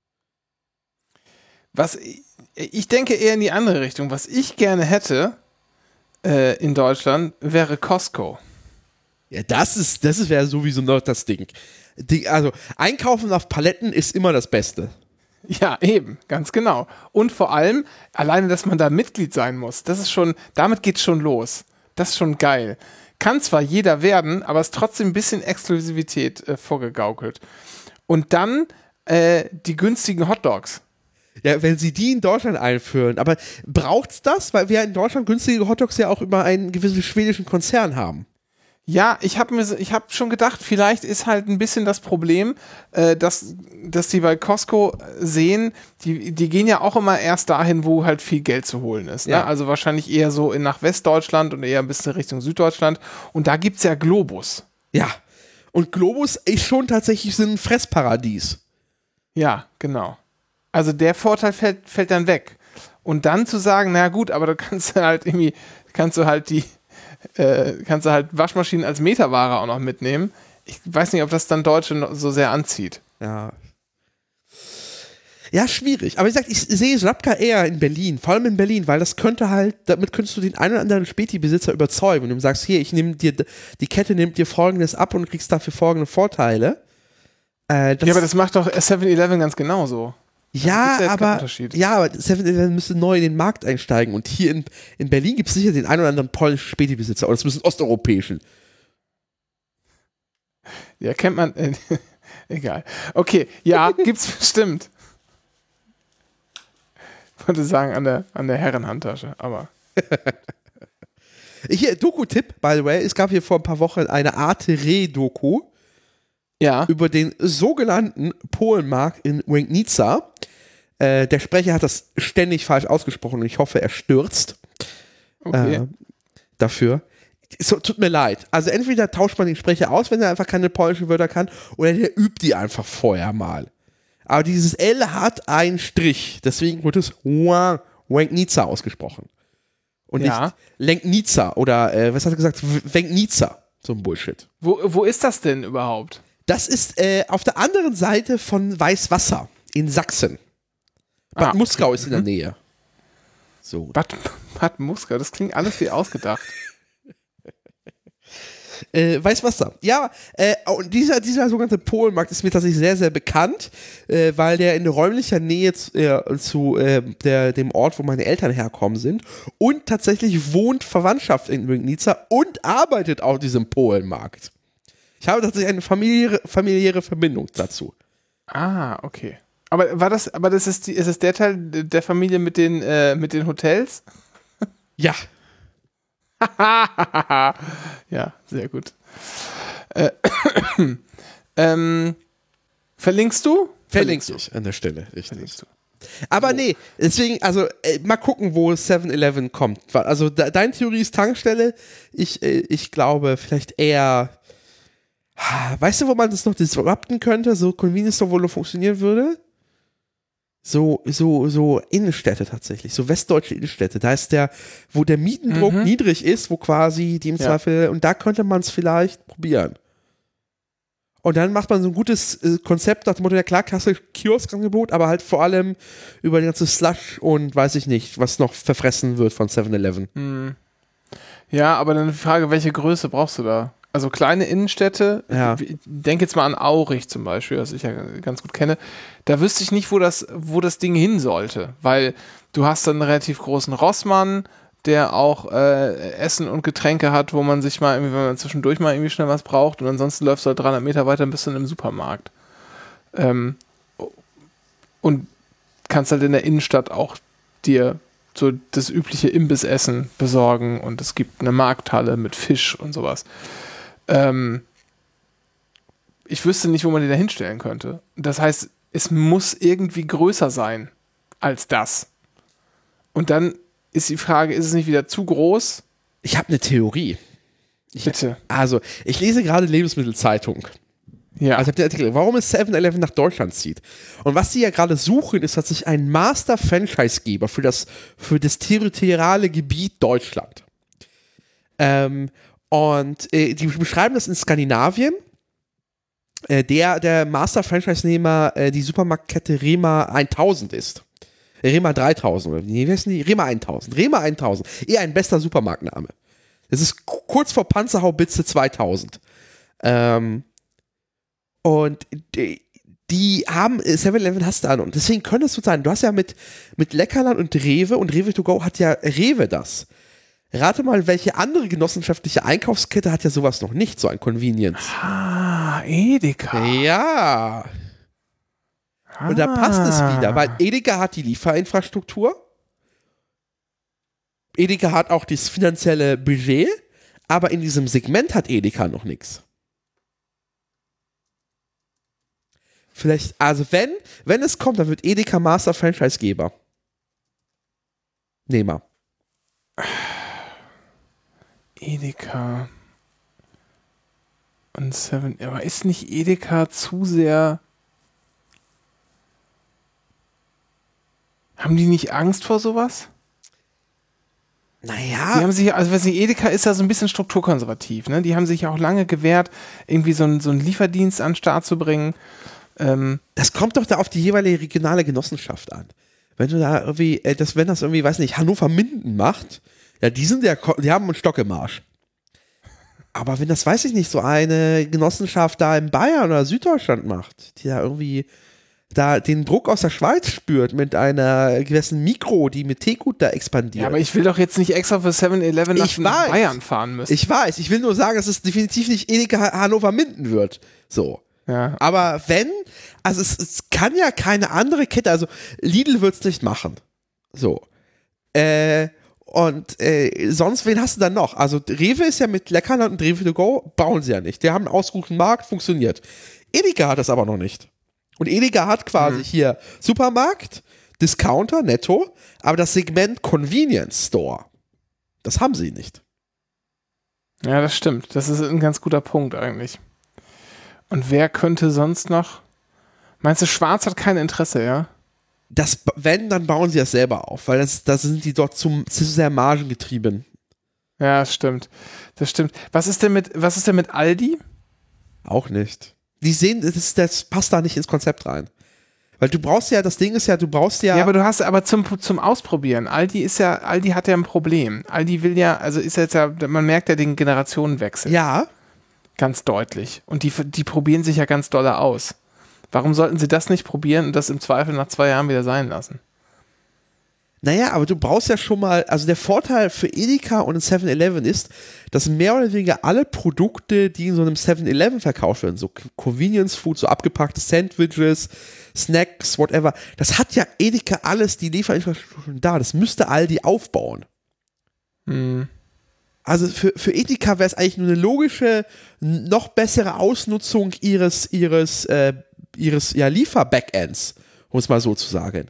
Was ich, ich denke eher in die andere Richtung. Was ich gerne hätte äh, in Deutschland wäre Costco. Ja, das ist, das wäre sowieso noch das Ding. Die, also, einkaufen auf Paletten ist immer das Beste. Ja, eben, ganz genau. Und vor allem, alleine, dass man da Mitglied sein muss, das ist schon, damit geht's schon los. Das ist schon geil. Kann zwar jeder werden, aber es ist trotzdem ein bisschen Exklusivität äh, vorgegaukelt. Und dann äh, die günstigen Hotdogs. Ja, wenn sie die in Deutschland einführen. Aber braucht's das? Weil wir in Deutschland günstige Hotdogs ja auch über einen gewissen schwedischen Konzern haben. Ja, ich habe mir, so- ich habe schon gedacht, vielleicht ist halt ein bisschen das Problem, äh, dass, dass die bei Costco sehen, die, die gehen ja auch immer erst dahin, wo halt viel Geld zu holen ist. Ne? Ja. Also wahrscheinlich eher so in nach Westdeutschland und eher ein bisschen Richtung Süddeutschland. Und da gibt's ja Globus. Ja. Und Globus ist schon tatsächlich so ein Fressparadies. Ja, genau. Also der Vorteil fällt, fällt dann weg. Und dann zu sagen, na gut, aber du kannst halt irgendwie, kannst du halt die, äh, kannst du halt Waschmaschinen als Meterware auch noch mitnehmen. Ich weiß nicht, ob das dann Deutsche noch so sehr anzieht. Ja. Ja, schwierig. Aber wie gesagt, ich sehe Żabka eher in Berlin, vor allem in Berlin, weil das könnte halt, damit könntest du den einen oder anderen Späti-Besitzer überzeugen und du sagst, hier, ich nehme dir, die Kette nimmt dir folgendes ab und du kriegst dafür folgende Vorteile. Äh, das Ja, aber das macht doch seven eleven ganz genauso. Ja, gibt's ja jetzt keinen aber, Unterschied. ja, aber seven eleven müsste neu in den Markt einsteigen und hier in, in Berlin gibt es sicher den einen oder anderen polnischen Späti-Besitzer oder zumindest osteuropäischen. Ja, kennt man. Äh, egal. Okay, ja, gibt's bestimmt. Ich wollte sagen, an der, an der Herrenhandtasche, aber. Hier, Doku-Tipp, by the way, es gab hier vor ein paar Wochen eine Arte-Re-Doku Ja. über den sogenannten Polenmarkt in Łęknica. Äh, der Sprecher hat das ständig falsch ausgesprochen und ich hoffe, er stürzt Okay. äh, dafür. So, tut mir leid. Also entweder tauscht man den Sprecher aus, wenn er einfach keine polnischen Wörter kann, oder der übt die einfach vorher mal. Aber dieses L hat einen Strich, deswegen wird es Łęknica ausgesprochen. Und Ja. nicht Länknica oder, äh, was hat er gesagt, Łęknica. So ein Bullshit. Wo, wo ist das denn überhaupt? Das ist äh, auf der anderen Seite von Weißwasser in Sachsen. Bad Ah, okay. Muskau ist in der Nähe. So. Bad, Bad Muskau, das klingt alles wie ausgedacht. Äh, Weißwasser. Ja, äh, und dieser, dieser sogenannte Polenmarkt ist mir tatsächlich sehr, sehr bekannt, äh, weil der in räumlicher Nähe zu, äh, zu äh, der, dem Ort, wo meine Eltern herkommen sind, und tatsächlich wohnt Verwandtschaft in Łęknica und arbeitet auf diesem Polenmarkt. Ich habe tatsächlich eine familiäre, familiäre Verbindung dazu. Ah, okay. Aber war das, aber das ist die, ist es der Teil der Familie mit den, äh, mit den Hotels? Ja. Ja, sehr gut. Äh, ähm, verlinkst du? Verlinkst du an der Stelle, richtig. Verlinkst du. Aber So. nee, deswegen, also äh, mal gucken, wo seven eleven kommt. Also de deine Theorie ist Tankstelle. Ich, äh, ich glaube vielleicht eher, weißt du, wo man das noch disrupten könnte? So Convenience Store, wo das funktionieren würde? So, so, so Innenstädte tatsächlich, so westdeutsche Innenstädte. Da ist der, wo der Mietendruck Mhm. niedrig ist, wo quasi die im Ja. Zweifel, und da könnte man es vielleicht probieren. Und dann macht man so ein gutes äh, Konzept nach dem Motto, ja klar, klasse Kioskangebot, aber halt vor allem über die ganze Slush und weiß ich nicht, was noch verfressen wird von seven eleven. Hm. Ja, aber dann die Frage, welche Größe brauchst du da? Also kleine Innenstädte, Ja. ich denke jetzt mal an Aurich zum Beispiel, was ich ja ganz gut kenne, da wüsste ich nicht, wo das, wo das Ding hin sollte, weil du hast dann einen relativ großen Rossmann, der auch äh, Essen und Getränke hat, wo man sich mal, irgendwie, wenn man zwischendurch mal irgendwie schnell was braucht, und ansonsten läufst du halt dreihundert Meter weiter, bist du in einem Supermarkt. Ähm, und kannst halt in der Innenstadt auch dir so das übliche Imbissessen besorgen, und es gibt eine Markthalle mit Fisch und sowas. Ähm, ich wüsste nicht, wo man die da hinstellen könnte. Das heißt, es muss irgendwie größer sein als das. Und dann ist die Frage, ist es nicht wieder zu groß? Ich habe eine Theorie. Ich, Bitte. Also, ich lese gerade Lebensmittelzeitung. Ja. Also, ich hab den Artikel, warum es seven eleven nach Deutschland zieht. Und was sie ja gerade suchen, ist tatsächlich ein Master-Franchise-Geber für das, für das territoriale Gebiet Deutschland. Ähm, und äh, die beschreiben das in Skandinavien. Äh, der, der Master-Franchise-Nehmer äh, die Supermarktkette Rema eintausend ist. Rema dreitausend oder wie heißen die? Rema eintausend. Rema eintausend. Eher ein bester Supermarktname. Das ist k- kurz vor Panzerhaubitze zweitausend. Ähm, und die, die haben, seven eleven hast du an. Und deswegen könnte es so sein, du hast ja mit, mit Leckerland und Rewe, und Rewe to go hat ja Rewe das. Rate mal, welche andere genossenschaftliche Einkaufskette hat ja sowas noch nicht, so ein Convenience. Ah, Edeka. Ja. Und da passt es wieder, weil Edeka hat die Lieferinfrastruktur. Edeka hat auch das finanzielle Budget, aber in diesem Segment hat Edeka noch nichts. Vielleicht, also wenn, wenn es kommt, dann wird Edeka Master Franchise-Geber. Nehmer. Edeka. Und Seven, aber ist nicht Edeka zu sehr... Haben die nicht Angst vor sowas? Naja. Die haben sich, also weiß nicht, Edeka ist ja so ein bisschen strukturkonservativ, ne? Die haben sich ja auch lange gewehrt, irgendwie so einen, so einen Lieferdienst an den Start zu bringen. Ähm, Das kommt doch da auf die jeweilige regionale Genossenschaft an. Wenn du da irgendwie, äh, das, wenn das irgendwie, weiß nicht, Hannover-Minden macht, ja, die sind ja, ko- die haben einen Stock im Arsch. Aber wenn das, weiß ich nicht, so eine Genossenschaft da in Bayern oder Süddeutschland macht, die da irgendwie da den Druck aus der Schweiz spürt mit einer gewissen Mikro, die mit Teegut da expandiert. ja, aber ich will doch jetzt nicht extra für seven eleven nach Ich weiß. Bayern fahren müssen. Ich weiß, ich will nur sagen, dass es definitiv nicht Edeka Hannover-Minden wird. So. ja. Aber wenn, also es, es kann ja keine andere Kette, also Lidl wird es nicht machen. So. Äh, Und äh, sonst, wen hast du dann noch? Also Rewe ist ja mit Leckerland und Rewe to go, bauen sie ja nicht. Die haben einen ausgeruhten Markt, funktioniert. Edeka hat das aber noch nicht. Und Edeka hat quasi hm. hier Supermarkt, Discounter, Netto, aber das Segment Convenience Store, das haben sie nicht. Ja, das stimmt. Das ist ein ganz guter Punkt eigentlich. Und wer könnte sonst noch? Meinst du, Schwarz hat kein Interesse, ja? Das, wenn, dann bauen sie das selber auf, weil das, das sind die dort zum, zu sehr margengetrieben. Ja, das stimmt. Das stimmt. Was ist denn mit, was ist denn mit Aldi? Auch nicht. Die sehen, das, das passt da nicht ins Konzept rein. Weil du brauchst ja, das Ding ist ja, du brauchst ja. Ja, aber du hast, aber zum, zum Ausprobieren. Aldi ist ja, Aldi hat ja ein Problem. Aldi will ja, also ist jetzt ja, man merkt ja den Generationenwechsel. Ja. Ganz deutlich. Und die, die probieren sich ja ganz doll aus. Warum sollten sie das nicht probieren und das im Zweifel nach zwei Jahren wieder sein lassen? Naja, aber du brauchst ja schon mal, also der Vorteil für Edeka und ein seven eleven ist, dass mehr oder weniger alle Produkte, die in so einem seven eleven verkauft werden, so Convenience Food, so abgepackte Sandwiches, Snacks, whatever, das hat ja Edeka alles, die Lieferinfrastruktur schon da. Das müsste Aldi aufbauen. Hm. Also für, für Edeka wäre es eigentlich nur eine logische, noch bessere Ausnutzung ihres, ihres, äh, ihres ja, Liefer-Backends, um es mal so zu sagen.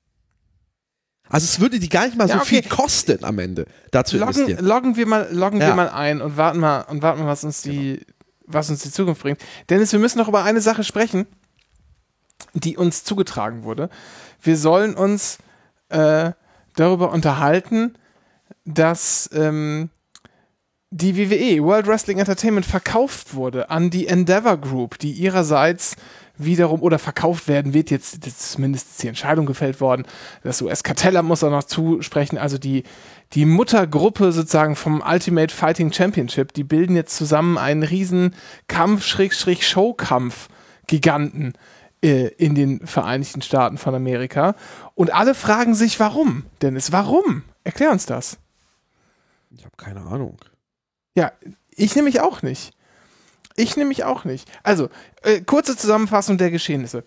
Also es würde die gar nicht mal ja, so okay. viel kosten am Ende, dazu loggen, investieren. Loggen wir mal, loggen ja. wir mal ein und warten mal, und warten mal, was uns die, genau. was uns die Zukunft bringt. Dennis, wir müssen noch über eine Sache sprechen, die uns zugetragen wurde. Wir sollen uns äh, darüber unterhalten, dass ähm, die W W E, World Wrestling Entertainment, verkauft wurde an die Endeavor Group, die ihrerseits wiederum oder verkauft werden wird, jetzt, jetzt zumindest ist die Entscheidung gefällt worden, das U S-Kartellamt muss auch noch zusprechen, also die, die Muttergruppe sozusagen vom Ultimate Fighting Championship, die bilden jetzt zusammen einen riesen Kampf-Showkampf-Giganten äh, in den Vereinigten Staaten von Amerika und alle fragen sich, warum? Dennis, warum? Erklär uns das. Ich habe keine Ahnung. Ja, ich nämlich auch nicht. Ich nämlich auch nicht. Also, äh, kurze Zusammenfassung der Geschehnisse.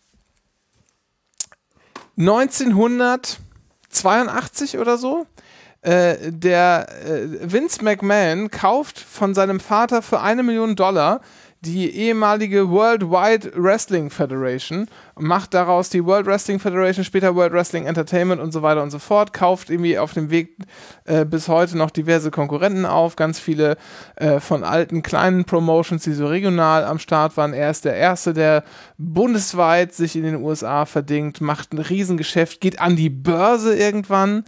neunzehnhundertzweiundachtzig oder so, äh, der äh, Vince McMahon kauft von seinem Vater für eine Million Dollar die ehemalige Worldwide Wrestling Federation, macht daraus die World Wrestling Federation, später World Wrestling Entertainment und so weiter und so fort, kauft irgendwie auf dem Weg äh, bis heute noch diverse Konkurrenten auf, ganz viele äh, von alten kleinen Promotions, die so regional am Start waren. Er ist der Erste, der bundesweit sich in den U S A verdingt, macht ein Riesengeschäft, geht an die Börse irgendwann,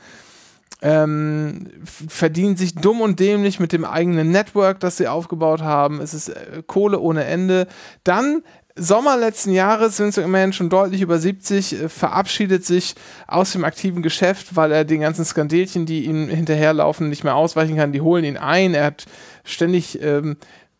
Ähm, verdienen sich dumm und dämlich mit dem eigenen Network, das sie aufgebaut haben. Es ist äh, Kohle ohne Ende. Dann, Sommer letzten Jahres, Vince McMahon schon deutlich über siebzig, äh, verabschiedet sich aus dem aktiven Geschäft, weil er den ganzen Skandelchen, die ihm hinterherlaufen, nicht mehr ausweichen kann. Die holen ihn ein. Er hat ständig ähm,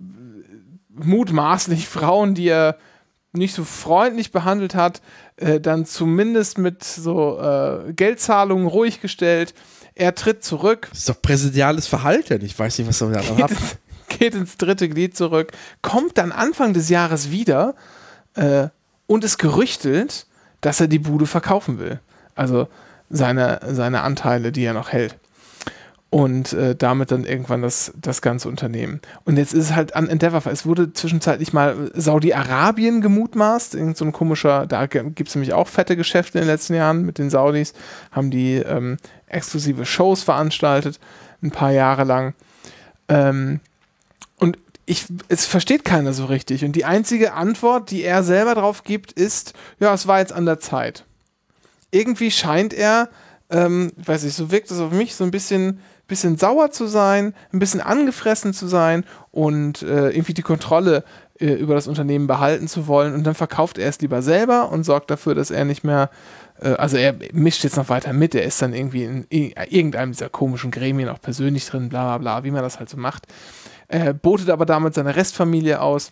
mutmaßlich Frauen, die er nicht so freundlich behandelt hat, äh, dann zumindest mit so äh, Geldzahlungen ruhig gestellt. Er tritt zurück. Das ist doch präsidiales Verhalten. Ich weiß nicht, was er da hat. Ins, geht ins dritte Glied zurück, kommt dann Anfang des Jahres wieder äh, und ist gerüchtelt, dass er die Bude verkaufen will. Also seine, seine Anteile, die er noch hält. Und äh, damit dann irgendwann das, das ganze Unternehmen. Und jetzt ist es halt an Endeavor. Es wurde zwischenzeitlich mal Saudi-Arabien gemutmaßt. Irgend so ein komischer, da gibt es nämlich auch fette Geschäfte in den letzten Jahren mit den Saudis. Haben die ähm, exklusive Shows veranstaltet, ein paar Jahre lang. Ähm, und ich, es versteht keiner so richtig. Und die einzige Antwort, die er selber drauf gibt, ist, ja, es war jetzt an der Zeit. Irgendwie scheint er, ähm, ich weiß nicht, so wirkt es auf mich, so ein bisschen bisschen sauer zu sein, ein bisschen angefressen zu sein und äh, irgendwie die Kontrolle äh, über das Unternehmen behalten zu wollen, und dann verkauft er es lieber selber und sorgt dafür, dass er nicht mehr, äh, also er mischt jetzt noch weiter mit, er ist dann irgendwie in irgendeinem dieser komischen Gremien auch persönlich drin, bla bla bla, wie man das halt so macht. Er botet aber damit seine Restfamilie aus,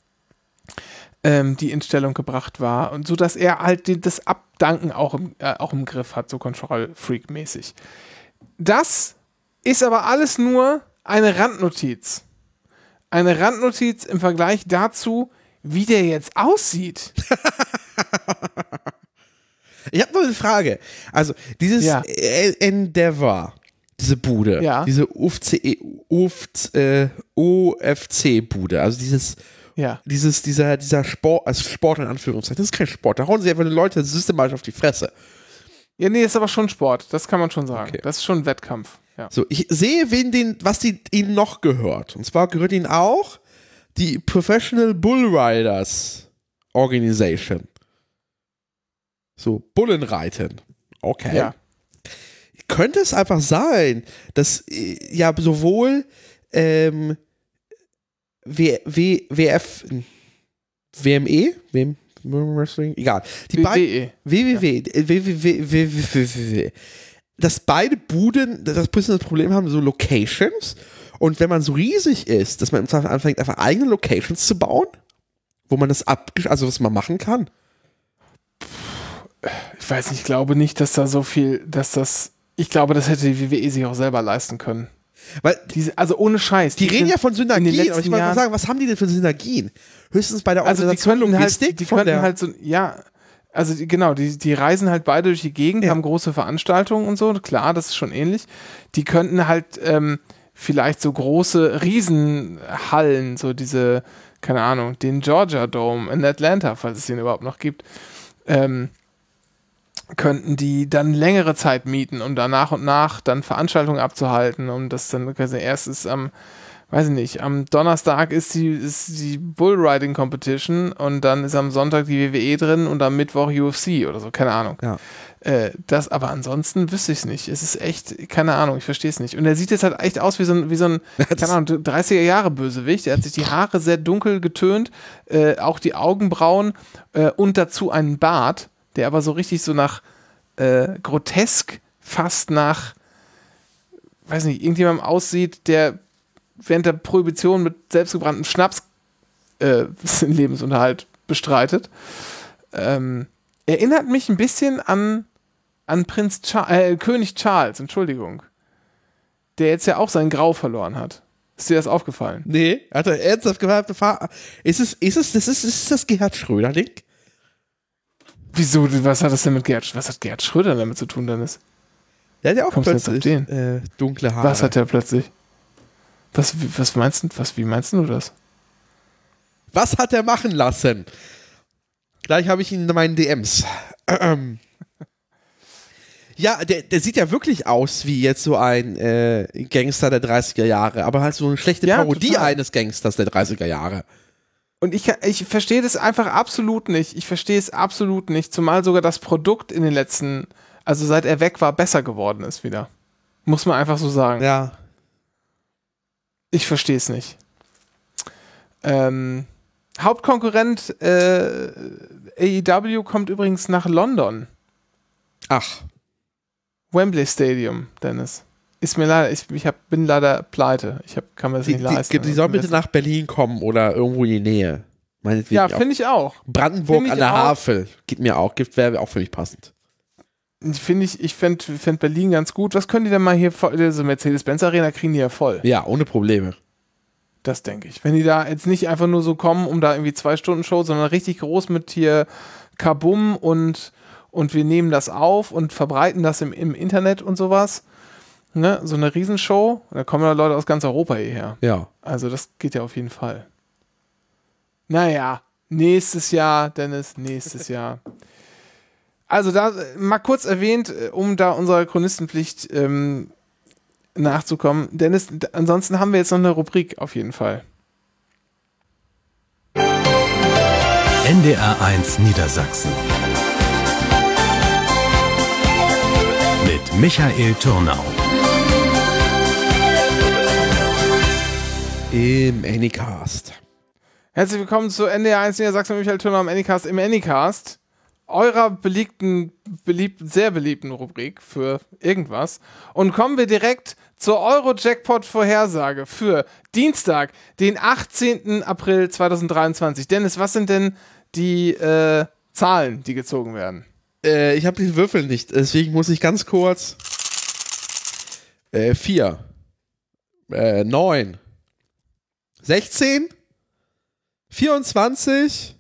ähm, die in Stellung gebracht war, und so, dass er halt die, das Abdanken auch im, äh, auch im Griff hat, so Control-Freak-mäßig. Das ist aber alles nur eine Randnotiz. Eine Randnotiz im Vergleich dazu, wie der jetzt aussieht. Ich habe noch eine Frage. Also, dieses ja. Endeavor, diese Bude, Ja. diese U F C, U F C, äh, U F C-Bude, also dieses, Ja. dieses, dieser, dieser Sport, also Sport in Anführungszeichen, das ist kein Sport, da hauen sie einfach die Leute systematisch auf die Fresse. Ja, nee, ist aber schon Sport, das kann man schon sagen. Okay. Das ist schon ein Wettkampf. Ja. So, ich sehe, wen den, was die, ihnen noch gehört. Und zwar gehört ihnen auch die Professional Bull Riders Organization. So, Bullenreiten. Okay. Ja. Könnte es einfach sein, dass äh, ja sowohl ähm, w, w, WF, W M E, W M Wrestling, egal. Die beiden W W W, W W W, W W W, dass beide Buden das bisschen das Problem haben, so Locations. Und wenn man so riesig ist, dass man im Zweifel anfängt, einfach eigene Locations zu bauen, wo man das ab, also was man machen kann. Ich weiß nicht, ich glaube nicht, dass da so viel, dass das, ich glaube, das hätte die W W E sich auch selber leisten können. Weil Diese, also ohne Scheiß. die, die reden ja von Synergien, aber ich wollte mal Jahren, sagen, was haben die denn für Synergien? Höchstens bei der also die Organisation könnten Logistik. halt, die von könnten der, halt so, ja, also die, genau, die, die reisen halt beide durch die Gegend, Ja. haben große Veranstaltungen und so, klar, das ist schon ähnlich. Die könnten halt ähm, vielleicht so große Riesenhallen, so diese, keine Ahnung, den Georgia Dome in Atlanta, falls es den überhaupt noch gibt, ähm, könnten die dann längere Zeit mieten, um da nach und nach dann Veranstaltungen abzuhalten, um das dann, also erst ist am, weiß ich nicht, am Donnerstag ist die, ist die Bullriding Competition und dann ist am Sonntag die W W E drin und am Mittwoch U F C oder so, keine Ahnung. Ja. Äh, das, aber ansonsten wüsste ich es nicht. Es ist echt, keine Ahnung, ich verstehe es nicht. Und er sieht jetzt halt echt aus wie so ein, wie so ein, keine Ahnung, dreißiger Jahre Bösewicht. Er hat sich die Haare sehr dunkel getönt, äh, auch die Augenbrauen äh, und dazu einen Bart, der aber so richtig so nach äh, grotesk, fast nach, weiß nicht, irgendjemandem aussieht, der während der Prohibition mit selbstgebranntem Schnaps äh, den Lebensunterhalt bestreitet. Ähm, erinnert mich ein bisschen an, an Prinz Char- äh, König Charles, Entschuldigung, der jetzt ja auch sein Grau verloren hat. Ist dir das aufgefallen? Nee, hat er ernsthaft gefragt, ist es, ist es, das ist, ist das Gerhard Schröder-Ding? Wieso, was hat das denn mit Gerd, was hat Gerd Schröder damit zu tun, Dennis? Der hat ja auch Kommst du jetzt auf plötzlich den? äh, dunkle Haare. Was hat der plötzlich? Was, was meinst du, was, wie meinst du das? Was hat er machen lassen? Gleich habe ich ihn in meinen D Ms. Ja, der, der sieht ja wirklich aus wie jetzt so ein äh, Gangster der dreißiger Jahre, aber halt so eine schlechte Ja, Parodie total. eines Gangsters der dreißiger Jahre. Und ich, ich verstehe das einfach absolut nicht. Ich verstehe es absolut nicht, zumal sogar das Produkt in den letzten, also seit er weg war, besser geworden ist wieder. Muss man einfach so sagen. Ja. Ich verstehe es nicht. Ähm, Hauptkonkurrent äh, A E W kommt übrigens nach London. Ach. Wembley Stadium, Dennis. Ist mir leider, ich, ich hab, bin leider pleite. Ich hab, kann mir das Die, nicht die, leisten. die sollen bitte nach Berlin kommen oder irgendwo in die Nähe. Meinetwegen Ja, auch. finde ich auch. Brandenburg find ich an der auch. Havel. Gibt mir auch. Gibt, wäre auch für mich passend. Finde ich, ich fände fänd Berlin ganz gut. Was können die denn mal hier, voll- diese Mercedes-Benz Arena kriegen die ja voll. Ja, ohne Probleme. Das denke ich. Wenn die da jetzt nicht einfach nur so kommen, um da irgendwie zwei Stunden Show, sondern richtig groß mit hier Kabum und, und wir nehmen das auf und verbreiten das im, im Internet und sowas. Ne? So eine Riesenshow. Da kommen ja Leute aus ganz Europa hierher. Ja. Also das geht ja auf jeden Fall. Naja, nächstes Jahr, Dennis, nächstes Jahr. Also da äh, mal kurz erwähnt, äh, um da unserer Chronistenpflicht ähm, nachzukommen. Dennis, d- ansonsten haben wir jetzt noch eine Rubrik auf jeden Fall. N D R eins Niedersachsen. Mit Michael Turnau. Im Anycast. Herzlich willkommen zu N D R eins Niedersachsen mit Michael Turner am Anycast im Anycast. Eurer beliebten, beliebten, sehr beliebten Rubrik für irgendwas. Und kommen wir direkt zur Euro-Jackpot-Vorhersage für Dienstag, den achtzehnten April zweitausenddreiundzwanzig. Dennis, was sind denn die äh, Zahlen, die gezogen werden? Äh, ich habe den Würfel nicht, deswegen muss ich ganz kurz. Äh, vier. Äh, neun. sechzehn. vierundzwanzig.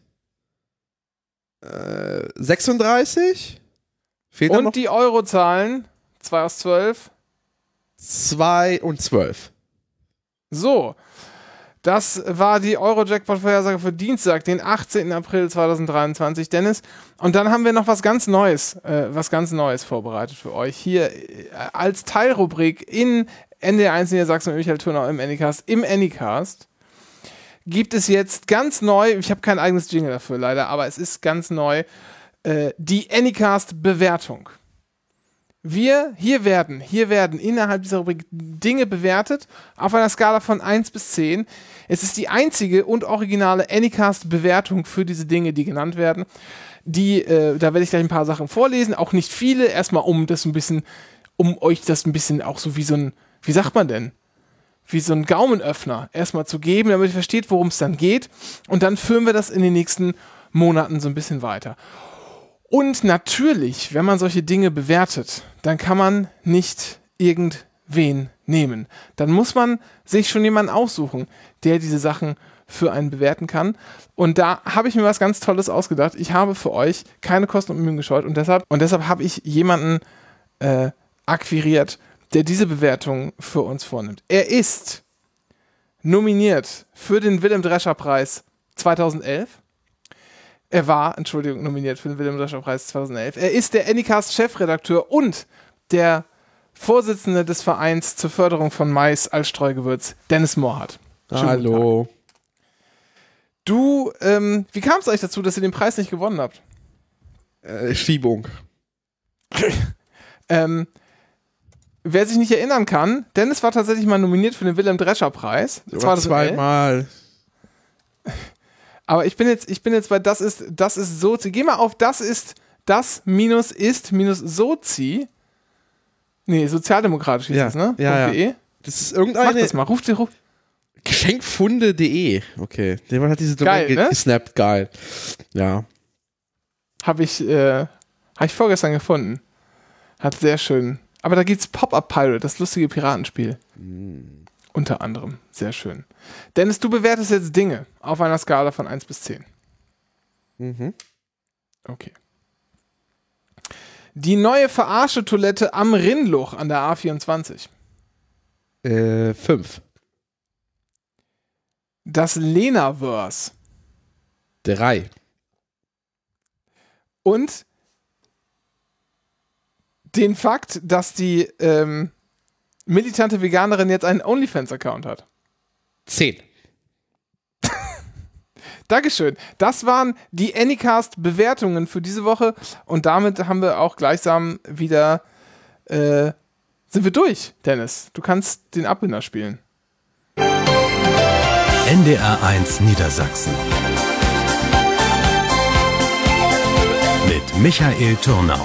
Äh, sechsunddreißig. Fehlt da noch? Und die Eurozahlen, zwei aus zwölf. zwei und zwölf. So, das war die Euro-Jackpot-Vorhersage für Dienstag, den achtzehnten April zweitausenddreiundzwanzig, Dennis. Und dann haben wir noch was ganz Neues, äh, was ganz Neues vorbereitet für euch. Hier äh, als Teilrubrik in N D R eins Niedersachsen mit Michael Thurnau im Anycast. Im Anycast gibt es jetzt ganz neu, ich habe kein eigenes Jingle dafür leider, aber es ist ganz neu, äh, die Anycast-Bewertung. Wir, hier werden, hier werden innerhalb dieser Rubrik Dinge bewertet auf einer Skala von eins bis zehn. Es ist die einzige und originale Anycast-Bewertung für diese Dinge, die genannt werden. Die, äh, da werde ich gleich ein paar Sachen vorlesen, auch nicht viele, erstmal um das ein bisschen, um euch das ein bisschen auch so wie so ein, wie sagt man denn? Wie so ein Gaumenöffner erstmal zu geben, damit ihr versteht, worum es dann geht. Und dann führen wir das in den nächsten Monaten so ein bisschen weiter. Und natürlich, wenn man solche Dinge bewertet, dann kann man nicht irgendwen nehmen. Dann muss man sich schon jemanden aussuchen, der diese Sachen für einen bewerten kann. Und da habe ich mir was ganz Tolles ausgedacht. Ich habe für euch keine Kosten und Mühen gescheut und deshalb, und deshalb habe ich jemanden äh, akquiriert, der diese Bewertung für uns vornimmt. Er ist nominiert für den Willem-Drescher-Preis zweitausendelf. Er war, Entschuldigung, nominiert für den Willem-Drescher-Preis zweitausendelf. Er ist der Anycast-Chefredakteur und der Vorsitzende des Vereins zur Förderung von Mais als Streugewürz, Dennis Mohrhardt. Hallo. Du, ähm, wie kam es euch dazu, dass ihr den Preis nicht gewonnen habt? Äh, Schiebung. ähm, wer sich nicht erinnern kann, Dennis war tatsächlich mal nominiert für den Willem-Drescher-Preis. Zweimal. Aber ich bin jetzt, ich bin jetzt bei das ist, das ist Sozi. Geh mal auf das ist, das minus ist minus Sozi. Nee, sozialdemokratisch hieß ja, das, ne? Ja, ja. Das ist irgendeine. Mach das mal, ruf dir, ruf. Geschenkfunde punkt de. Okay. Jemand hat diese Geil, Domain ne? gesnappt. Geil. Ja. Habe ich, äh, habe ich vorgestern gefunden. Hat sehr schön. Aber da gibt's Pop-Up Pirate, das lustige Piratenspiel. Mm. Unter anderem. Sehr schön. Dennis, du bewertest jetzt Dinge auf einer Skala von eins bis zehn. Mhm. Okay. Die neue Verarsche-Toilette am Rinnluch an der A vierundzwanzig. Äh, fünf. Das Lenaverse. Drei. Und den Fakt, dass die ähm, militante Veganerin jetzt einen OnlyFans-Account hat. Zehn. Dankeschön. Das waren die Anycast-Bewertungen für diese Woche und damit haben wir auch gleichsam wieder äh, sind wir durch, Dennis. Du kannst den Abbinder spielen. N D R eins Niedersachsen mit Michael Thurnau.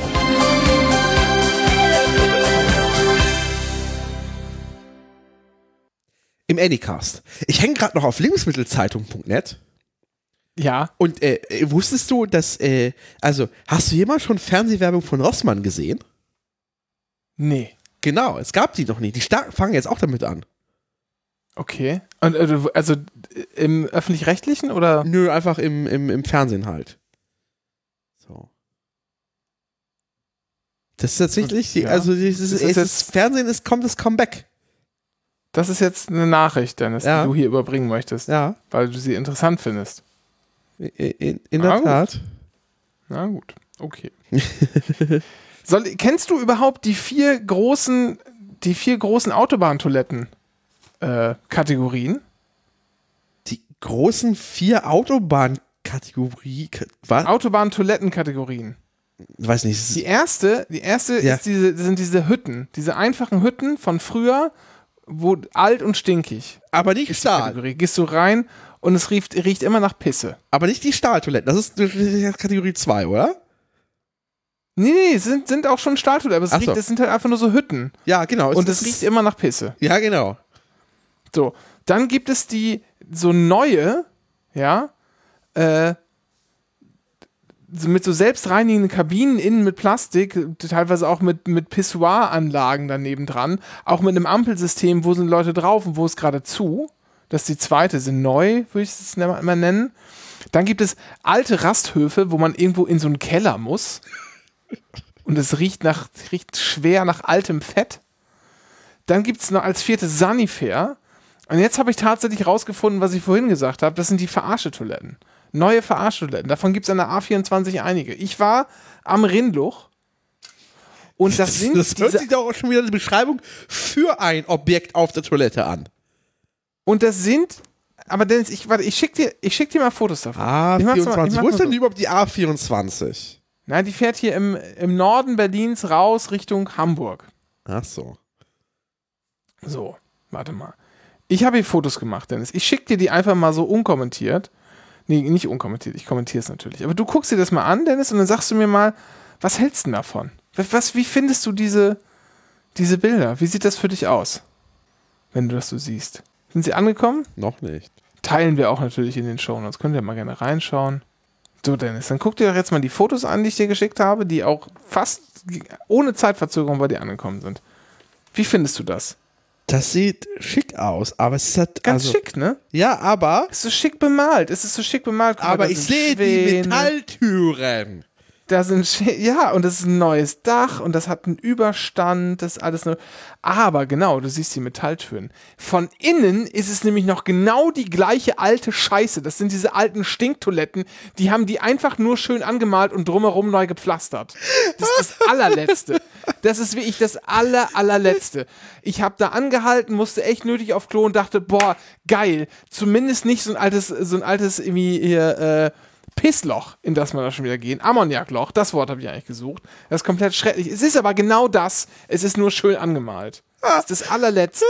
Im Anycast. Ich hänge gerade noch auf lebensmittelzeitung punkt net. Ja. Und äh, wusstest du, dass, äh, also, hast du jemals schon Fernsehwerbung von Rossmann gesehen? Nee. Genau, es gab die noch nicht. Die star- fangen jetzt auch damit an. Okay. Und, äh, also im Öffentlich-Rechtlichen oder? Nö, einfach im, im, im Fernsehen halt. So. Das ist tatsächlich, ja. also dieses, das ist jetzt, Fernsehen ist, kommt das Comeback. Das ist jetzt eine Nachricht, Dennis, ja. die du hier überbringen möchtest. Ja. Weil du sie interessant findest. In, in, in der ah, Tat. Gut. Na gut, okay. Soll, kennst du überhaupt die vier großen, die vier großen Autobahntoiletten äh, Kategorien? Die großen vier Autobahnkategorien. Was? Autobahntoiletten-Kategorien. Weiß nicht. Die erste, die erste ja. ist diese, sind diese Hütten, diese einfachen Hütten von früher, wo alt und stinkig. Aber nicht Stahl. Kategorie. Gehst du rein und es riecht, riecht immer nach Pisse. Aber nicht die Stahltoiletten. Das ist, das ist Kategorie zwei, oder? Nee, nee, sind, sind auch schon Stahltoiletten, aber es, riecht, so. das sind halt einfach nur so Hütten. Ja, genau. Und es riecht immer nach Pisse. Ja, genau. So, dann gibt es die so neue, ja, äh, so mit so selbstreinigenden Kabinen innen mit Plastik, teilweise auch mit, mit Pissoir-Anlagen daneben dran, auch mit einem Ampelsystem, wo sind Leute drauf und wo ist gerade zu. Das ist die zweite, sind neu, würde ich es immer nennen. Dann gibt es alte Rasthöfe, wo man irgendwo in so einen Keller muss und es riecht nach, riecht schwer nach altem Fett. Dann gibt es noch als viertes Sanifair. Und jetzt habe ich tatsächlich rausgefunden, was ich vorhin gesagt habe. Das sind die Verarsche-Toiletten. Neue Verarsche-Toiletten. Davon gibt es an der A vierundzwanzig einige. Ich war am Rindluch. Und das sind Das hört diese, sich doch auch schon wieder eine Beschreibung für ein Objekt auf der Toilette an. Und das sind, aber Dennis, ich, warte, ich schick dir, ich schick dir mal Fotos davon. A Ich mach's mal- vierundzwanzig. ich mach's Wo ist mal denn so. überhaupt die A vierundzwanzig? Nein, die fährt hier im, im Norden Berlins raus Richtung Hamburg. Ach so. So, warte mal. Ich habe hier Fotos gemacht, Dennis. Ich schicke dir die einfach mal so unkommentiert. Nee, nicht unkommentiert, ich kommentiere es natürlich. Aber du guckst dir das mal an, Dennis, und dann sagst du mir mal, was hältst du denn davon? Was, wie findest du diese, diese Bilder? Wie sieht das für dich aus, wenn du das so siehst? Sind sie angekommen? Noch nicht. Teilen wir auch natürlich in den Shownotes. Könnt ihr mal gerne reinschauen. So, Dennis, dann guck dir doch jetzt mal die Fotos an, die ich dir geschickt habe, die auch fast ohne Zeitverzögerung bei dir angekommen sind. Wie findest du das? Das sieht schick aus, aber es ist halt, Ganz also, schick, ne? Ja, aber, Es ist so schick bemalt. Es ist so schick bemalt. Guck mal, aber da ich sind sehe die Schwäne. Metalltüren. Da sind, Sch- ja, und das ist ein neues Dach und das hat einen Überstand, das ist alles neu. Aber genau, du siehst die Metalltüren. Von innen ist es nämlich noch genau die gleiche alte Scheiße. Das sind diese alten Stinktoiletten, die haben die einfach nur schön angemalt und drumherum neu gepflastert. Das ist das allerletzte. Das ist wirklich das aller, allerletzte. Ich habe da angehalten, musste echt nötig auf Klo und dachte, boah, geil. Zumindest nicht so ein altes, so ein altes irgendwie hier, äh, Pissloch, in das man da schon wieder gehen. Ammoniakloch, das Wort habe ich eigentlich gesucht. Das ist komplett schrecklich. Es ist aber genau das. Es ist nur schön angemalt. Das ist das allerletzte.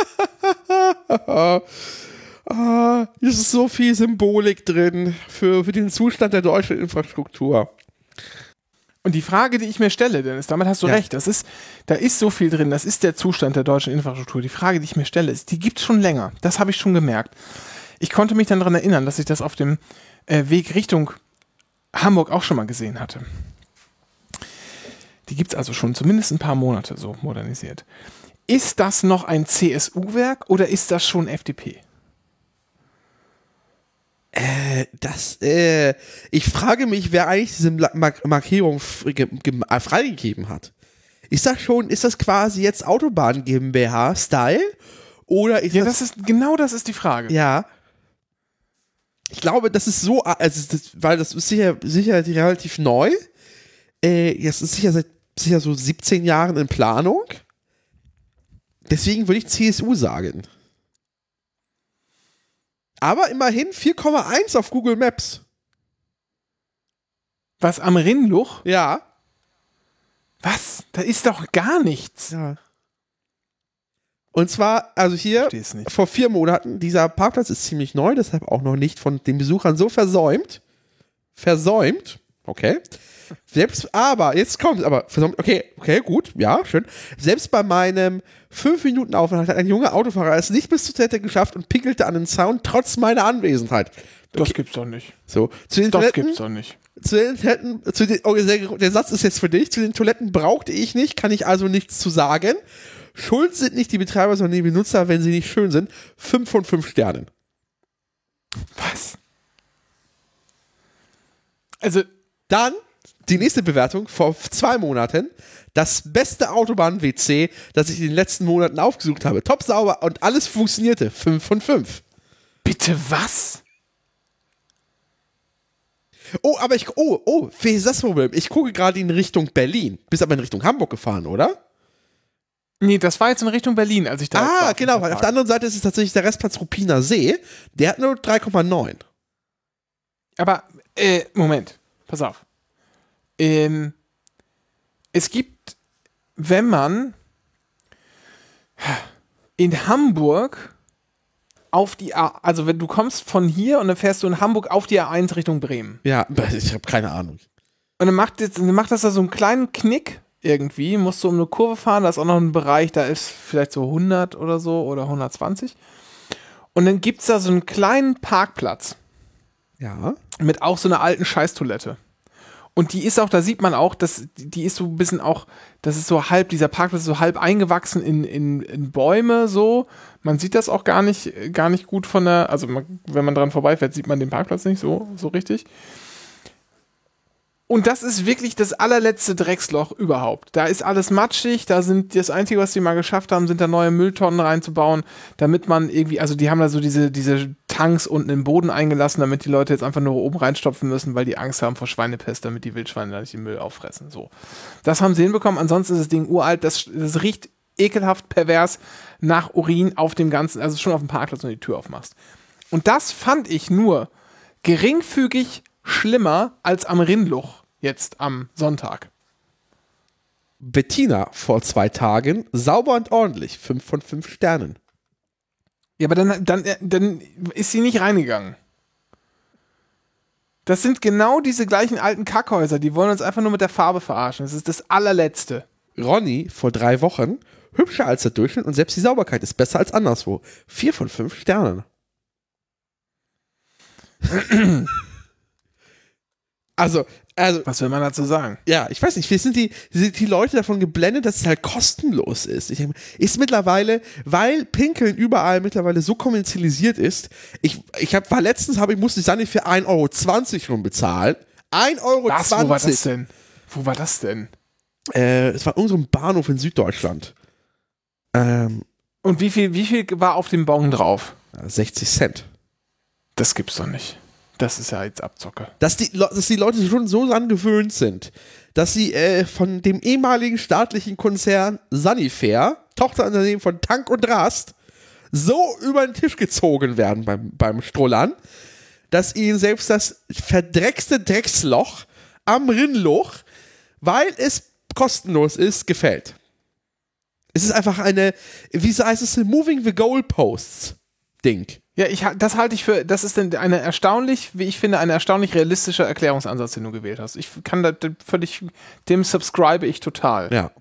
Ah, es ist so viel Symbolik drin für, für den Zustand der deutschen Infrastruktur. Und die Frage, die ich mir stelle, Dennis, damit hast du Ja. recht, das ist, da ist so viel drin, das ist der Zustand der deutschen Infrastruktur. Die Frage, die ich mir stelle, ist, die gibt es schon länger. Das habe ich schon gemerkt. Ich konnte mich dann daran erinnern, dass ich das auf dem äh, Weg Richtung Hamburg auch schon mal gesehen hatte. Die gibt es also schon zumindest ein paar Monate so modernisiert. Ist das noch ein C S U-Werk oder ist das schon F D P? Äh, das, äh, ich frage mich, wer eigentlich diese Mark- Markierung f- ge- ge- äh, freigegeben hat. Ist das schon, ist das quasi jetzt Autobahn GmbH-Style? Oder ist Ja, das, das ist, genau das ist die Frage. ja. Ich glaube, das ist so, also das, weil das ist sicher, sicher relativ neu. Äh, das ist sicher seit sicher so siebzehn Jahren in Planung. Deswegen würde ich C S U sagen. Aber immerhin vier Komma eins auf Google Maps. Was, am Rinnluch? Ja. Was? Da ist doch gar nichts. Ja. Und zwar, also hier, Versteh's nicht. vor vier Monaten, dieser Parkplatz ist ziemlich neu, deshalb auch noch nicht von den Besuchern so versäumt. Versäumt, okay. Selbst, aber, jetzt kommt aber, versäumt, okay, okay, gut, ja, schön. Selbst bei meinem fünf Minuten Aufenthalt hat ein junger Autofahrer es nicht bis zur Toilette geschafft und pinkelte an den Zaun trotz meiner Anwesenheit. Das gibt's doch nicht. So, zu den Das Toiletten, gibt's doch nicht. zu den Toiletten, zu den, oh, der, der Satz ist jetzt für dich, zu den Toiletten brauchte ich nicht, kann ich also nichts zu sagen. Schuld sind nicht die Betreiber, sondern die Benutzer, wenn sie nicht schön sind. Fünf von fünf Sternen. Was? Also, Dann die nächste Bewertung vor zwei Monaten. Das beste Autobahn-W C, das ich in den letzten Monaten aufgesucht habe. Top sauber und alles funktionierte. Fünf von fünf. bitte was? Oh, aber ich, oh, oh, wie ist das Problem? Ich gucke gerade in Richtung Berlin. Bist aber in Richtung Hamburg gefahren, oder? Nee, das war jetzt in Richtung Berlin, als ich da Ah, war. genau, weil auf der anderen Seite ist es tatsächlich der Restplatz Ruppiner See. Der hat nur drei Komma neun. Aber, äh, Moment, pass auf. Ähm, es gibt, wenn man in Hamburg auf die A, also wenn du kommst von hier und dann fährst du in Hamburg auf die A eins Richtung Bremen. Ja, ich habe keine Ahnung. Und dann macht, jetzt, dann macht das da so einen kleinen Knick irgendwie, musst du um eine Kurve fahren, da ist auch noch ein Bereich, da ist vielleicht so hundert oder so oder hundertzwanzig. Und dann gibt es da so einen kleinen Parkplatz Ja. mit auch so einer alten Scheißtoilette. Und die ist auch, da sieht man auch, dass die ist so ein bisschen auch, das ist so halb, dieser Parkplatz ist so halb eingewachsen in, in, in Bäume so. Man sieht das auch gar nicht, gar nicht gut von der, also man, wenn man dran vorbeifährt, sieht man den Parkplatz nicht so, so richtig. Und das ist wirklich das allerletzte Drecksloch überhaupt. Da ist alles matschig, da sind das Einzige, was die mal geschafft haben, sind da neue Mülltonnen reinzubauen, damit man irgendwie, also die haben da so diese, diese Tanks unten im Boden eingelassen, damit die Leute jetzt einfach nur oben reinstopfen müssen, weil die Angst haben vor Schweinepest, damit die Wildschweine da nicht den Müll auffressen. So. Das haben sie hinbekommen, ansonsten ist das Ding uralt, das, das riecht ekelhaft pervers nach Urin auf dem Ganzen, also schon auf dem Parkplatz, wenn du die Tür aufmachst. Und das fand ich nur geringfügig schlimmer als am Rinnluch. Jetzt am Sonntag. Bettina vor zwei Tagen, sauber und ordentlich, fünf von fünf Sternen. Ja, aber dann, dann, dann ist sie nicht reingegangen. Das sind genau diese gleichen alten Kackhäuser, die wollen uns einfach nur mit der Farbe verarschen. Das ist das allerletzte. Ronny vor drei Wochen, hübscher als der Durchschnitt und selbst die Sauberkeit ist besser als anderswo. Vier von fünf Sternen. Also, also. Was will man dazu sagen? Ja, ich weiß nicht, wir sind die, sind die Leute davon geblendet, dass es halt kostenlos ist. Ich denke, ist mittlerweile, weil Pinkeln überall mittlerweile so kommerzialisiert ist. Ich, ich hab, war letztens, habe ich, musste ich Sani für ein Euro zwanzig schon bezahlen. ein Euro zwanzig. Was, wo war das denn? Wo war das denn? Äh, es war irgendein Bahnhof in Süddeutschland. Ähm. Und wie viel, wie viel war auf dem Bon drauf? sechzig Cent. Das gibt's doch nicht. Das ist ja jetzt Abzocke. Dass die, dass die Leute schon so daran gewöhnt sind, dass sie äh, von dem ehemaligen staatlichen Konzern Sanifair, Tochterunternehmen von Tank und Rast, so über den Tisch gezogen werden beim, beim Strollern, dass ihnen selbst das verdreckste Drecksloch am Rinnloch, weil es kostenlos ist, gefällt. Es ist einfach eine, wie heißt es, Moving the Goalposts Ding. Ja, ich, das halte ich für, das ist denn eine erstaunlich, wie ich finde, ein erstaunlich realistischer Erklärungsansatz, den du gewählt hast. Ich kann da völlig, dem subscribe ich total. Ja.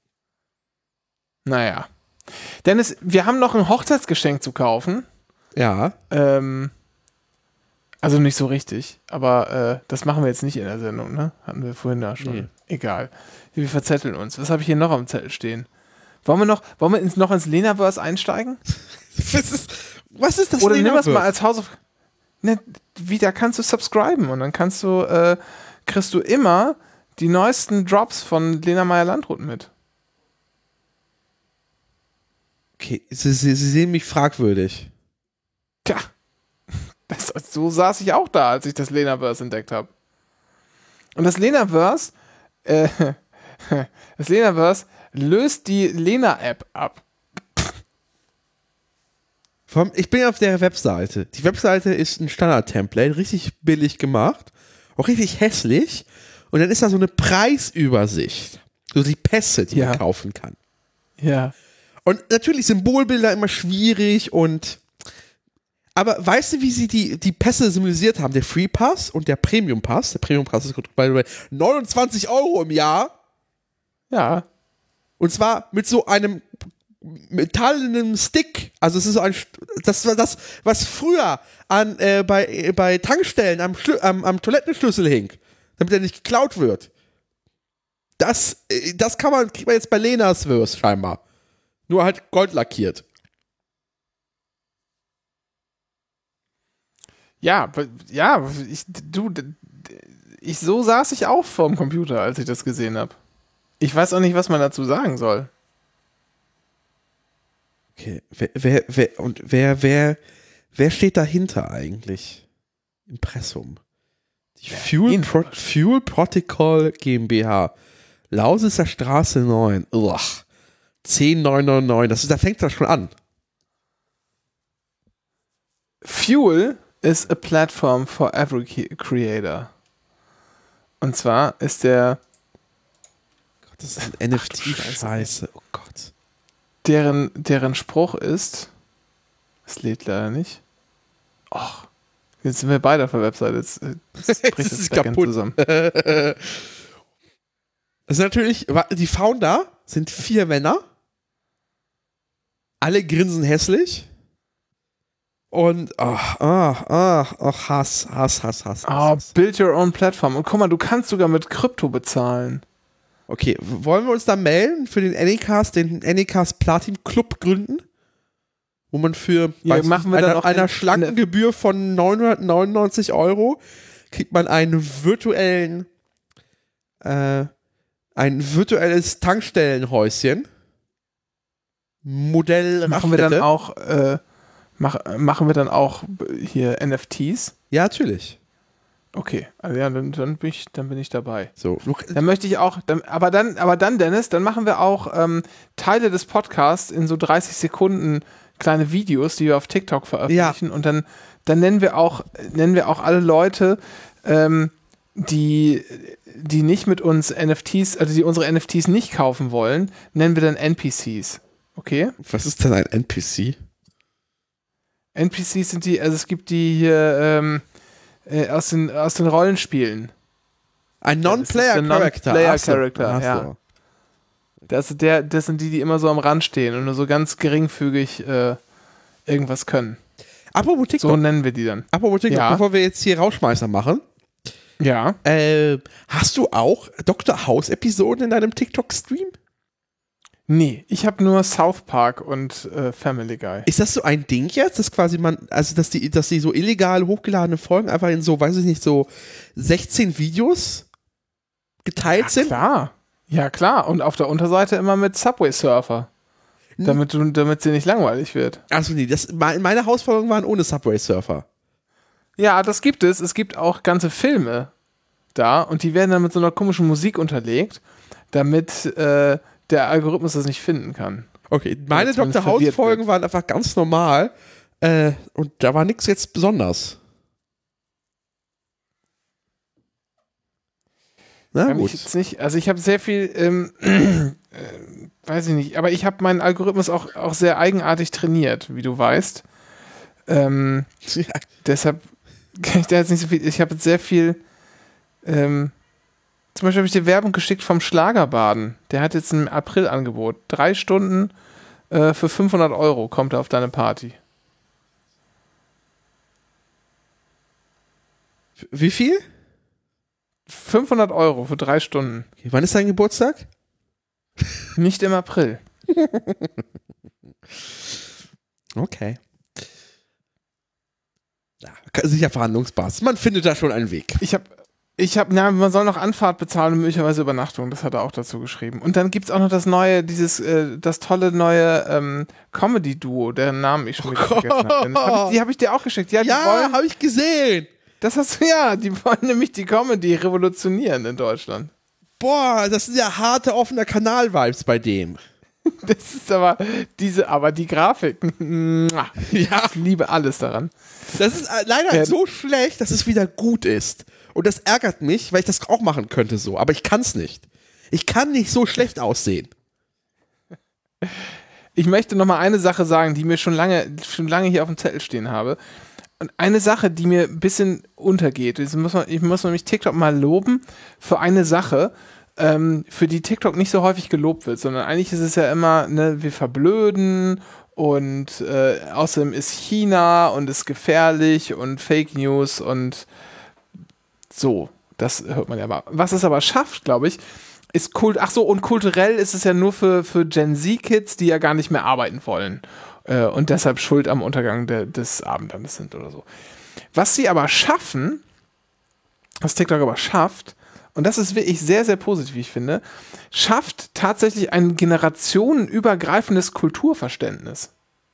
Naja. Dennis, wir haben noch ein Hochzeitsgeschenk zu kaufen. Ja. Ähm, also nicht so richtig, aber äh, das machen wir jetzt nicht in der Sendung, ne? Hatten wir vorhin da schon. Nee. Egal. Wir verzetteln uns. Was habe ich hier noch am Zettel stehen? Wollen wir noch, wollen wir ins, noch ins Lenaverse einsteigen? Was ist, was ist das? Oder nimm das mal als Hausauf... Ne, wie, da kannst du subscriben und dann kannst du, äh, kriegst du immer die neuesten Drops von Lena Meyer-Landrut mit. Okay, sie, sie, sie sehen mich fragwürdig. Tja, das, so saß ich auch da, als ich das Lenaverse entdeckt habe. Und das Lenaverse, äh, das Lenaverse löst die Lena-App ab. Ich bin auf der Webseite. Die Webseite ist ein Standard-Template, richtig billig gemacht, auch richtig hässlich. Und dann ist da so eine Preisübersicht. So die Pässe, die ja. man kaufen kann. Ja. Und natürlich Symbolbilder immer schwierig und aber weißt du, wie sie die, die Pässe symbolisiert haben? Der Free Pass und der Premium Pass. Der Premium Pass ist by the way neunundzwanzig Euro im Jahr. Ja. Und zwar mit so einem metallenen Stick. Also es ist so ein, das war das, was früher an, äh, bei, bei Tankstellen am, Schlü- am, am Toilettenschlüssel hing, damit er nicht geklaut wird. Das, das kann man, kriegt man jetzt bei Lenas Verse scheinbar. Nur halt goldlackiert. Ja, ja, ich, du, ich, so saß ich auch vorm Computer, als ich das gesehen habe. Ich weiß auch nicht, was man dazu sagen soll. Okay, wer, wer, wer, und wer, wer, wer steht dahinter eigentlich? Impressum. Die Fuel, Pro, Fuel Protocol GmbH. Lausitzer Straße neun. Ugh. zehn neun neun neun. Das ist, da fängt das schon an. Fuel is a platform for every creator. Und zwar ist der Gott, das ist ein N F T-Scheiße. Oh Gott. Deren, deren Spruch ist, es lädt leider nicht. Och, jetzt sind wir beide auf der Webseite. Jetzt, jetzt bricht das Backend zusammen. Das ist natürlich, die Founder sind vier Männer. Alle grinsen hässlich. Und, ach, ach, ach, ach, Hass, Hass, Hass, Hass. Ah, oh, build your own platform. Und guck mal, du kannst sogar mit Krypto bezahlen. Okay, wollen wir uns da melden für den Anycast, den Anycast Platin Club gründen? Wo man für ja, machen wir einer, dann auch einer eine, schlanken Gebühr von neunhundertneunundneunzig Euro kriegt man einen virtuellen äh, ein virtuelles Tankstellenhäuschen. Modell Machen wir dann auch, äh, mach, machen wir dann auch hier N F Ts? Ja, natürlich. Okay, also ja, dann, dann, bin ich, dann bin ich dabei. So. Dann möchte ich auch, dann, aber dann, aber dann, Dennis, dann machen wir auch ähm, Teile des Podcasts in so dreißig Sekunden kleine Videos, die wir auf TikTok veröffentlichen. Ja. Und dann, dann nennen wir auch, nennen wir auch alle Leute, ähm, die, die nicht mit uns N F Ts, also die unsere N F Ts nicht kaufen wollen, nennen wir dann N P Cs. Okay? Was ist denn ein N P C? N P Cs sind die, also es gibt die hier ähm, äh, aus, den, aus den Rollenspielen. Ein Non-Player-Character. Non-Player-Character, ja. Das, der, das sind die, die immer so am Rand stehen und nur so ganz geringfügig äh, irgendwas können. Apropos TikTok. So nennen wir die dann. Apropos TikTok, ja. Bevor wir jetzt hier Rauschmeißer machen. Ja. Äh, hast du auch Doktor House-Episoden in deinem TikTok-Stream? Nee, ich habe nur South Park und äh, Family Guy. Ist das so ein Ding jetzt, dass quasi man, also dass die, dass die so illegal hochgeladene Folgen einfach in so, weiß ich nicht, so sechzehn Videos geteilt ja, sind? Klar. Ja, klar. Und auf der Unterseite immer mit Subway Surfer. Damit, du, damit sie nicht langweilig wird. Achso, nee, das, meine Hausfolgen waren ohne Subway Surfer. Ja, das gibt es. Es gibt auch ganze Filme da und die werden dann mit so einer komischen Musik unterlegt, damit äh, der Algorithmus das nicht finden kann. Okay, meine Doktor House-Folgen waren einfach ganz normal äh, und da war nichts jetzt besonders. Na Kann gut. ich jetzt nicht, also ich habe sehr viel, ähm, äh, weiß ich nicht, aber ich habe meinen Algorithmus auch, auch sehr eigenartig trainiert, wie du weißt. Ähm, ja. Deshalb kann ich da jetzt nicht so viel, ich habe jetzt sehr viel, ähm, zum Beispiel habe ich dir Werbung geschickt vom Schlagerbaden. Der hat jetzt ein April-Angebot. Drei Stunden äh, für fünfhundert Euro kommt er auf deine Party. Wie viel? fünfhundert Euro für drei Stunden. Okay, wann ist dein Geburtstag? Nicht im April. Okay. Ja, sicher Verhandlungsbasis. Man findet da schon einen Weg. Ich habe Ich habe, na, man soll noch Anfahrt bezahlen und möglicherweise Übernachtung, das hat er auch dazu geschrieben. Und dann gibt es auch noch das neue, dieses, äh, das tolle neue ähm, Comedy-Duo, deren Namen ich schon wieder vergessen habe. Hab ich, die habe ich dir auch geschickt. Ja, ja habe ich gesehen. Das hast du, ja, die wollen nämlich die Comedy revolutionieren in Deutschland. Boah, das sind ja harte, offene Kanal-Vibes bei dem. Das ist aber, diese, aber die Grafiken, ja, ich liebe alles daran. Das ist leider ja. so schlecht, dass es wieder gut ist. Und das ärgert mich, weil ich das auch machen könnte so. Aber ich kann es nicht. Ich kann nicht so schlecht aussehen. Ich möchte noch mal eine Sache sagen, die mir schon lange, schon lange hier auf dem Zettel stehen habe. Und eine Sache, die mir ein bisschen untergeht. Ich muss, ich muss nämlich TikTok mal loben für eine Sache, ähm, für die TikTok nicht so häufig gelobt wird, sondern eigentlich ist es ja immer, ne, wir verblöden und äh, außerdem ist China und ist gefährlich und Fake News und so, das hört man ja aber. Was es aber schafft, glaube ich, ist Kult. Ach so, und kulturell ist es ja nur für, für Gen Z-Kids, die ja gar nicht mehr arbeiten wollen äh, und deshalb schuld am Untergang de, des Abendlandes sind oder so. Was sie aber schaffen, was TikTok aber schafft, und das ist wirklich sehr, sehr positiv, wie ich finde, schafft tatsächlich ein generationenübergreifendes Kulturverständnis.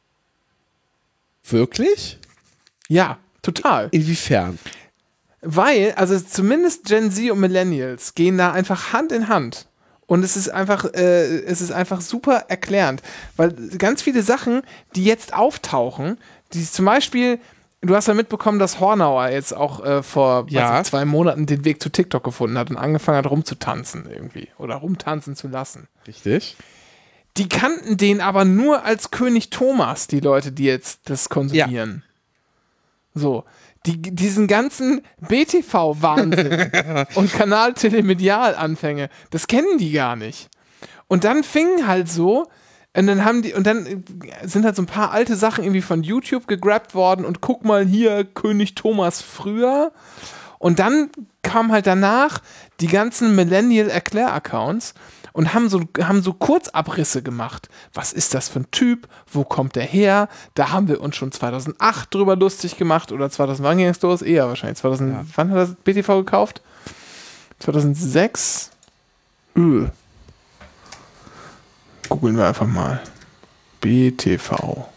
Wirklich? Ja, total. Inwiefern? Weil, also zumindest Gen Z und Millennials gehen da einfach Hand in Hand. Und es ist einfach, äh, es ist einfach super erklärend. Weil ganz viele Sachen, die jetzt auftauchen, die zum Beispiel, du hast ja mitbekommen, dass Hornauer jetzt auch äh, vor ja. weiß ich, zwei Monaten den Weg zu TikTok gefunden hat und angefangen hat rumzutanzen irgendwie. Oder rumtanzen zu lassen. Richtig. Die kannten den aber nur als König Thomas, die Leute, die jetzt das konsumieren. Ja. So. Die, diesen ganzen B T V-Wahnsinn und Kanal-Telemedial-Anfänge, das kennen die gar nicht. Und dann fingen halt so, und dann haben die, und dann sind halt so ein paar alte Sachen irgendwie von YouTube gegrabt worden und guck mal hier, König Thomas früher. Und dann kamen halt danach die ganzen Millennial-Erklär-Accounts und haben so, haben so Kurzabrisse gemacht. Was ist das für ein Typ? Wo kommt der her? Da haben wir uns schon zweitausendacht drüber lustig gemacht oder zweitausend, wann ging es los? Eher wahrscheinlich. zweitausend, ja. Wann hat das B T V gekauft? zweitausendsechs? Öh. Googeln wir einfach mal. B T V.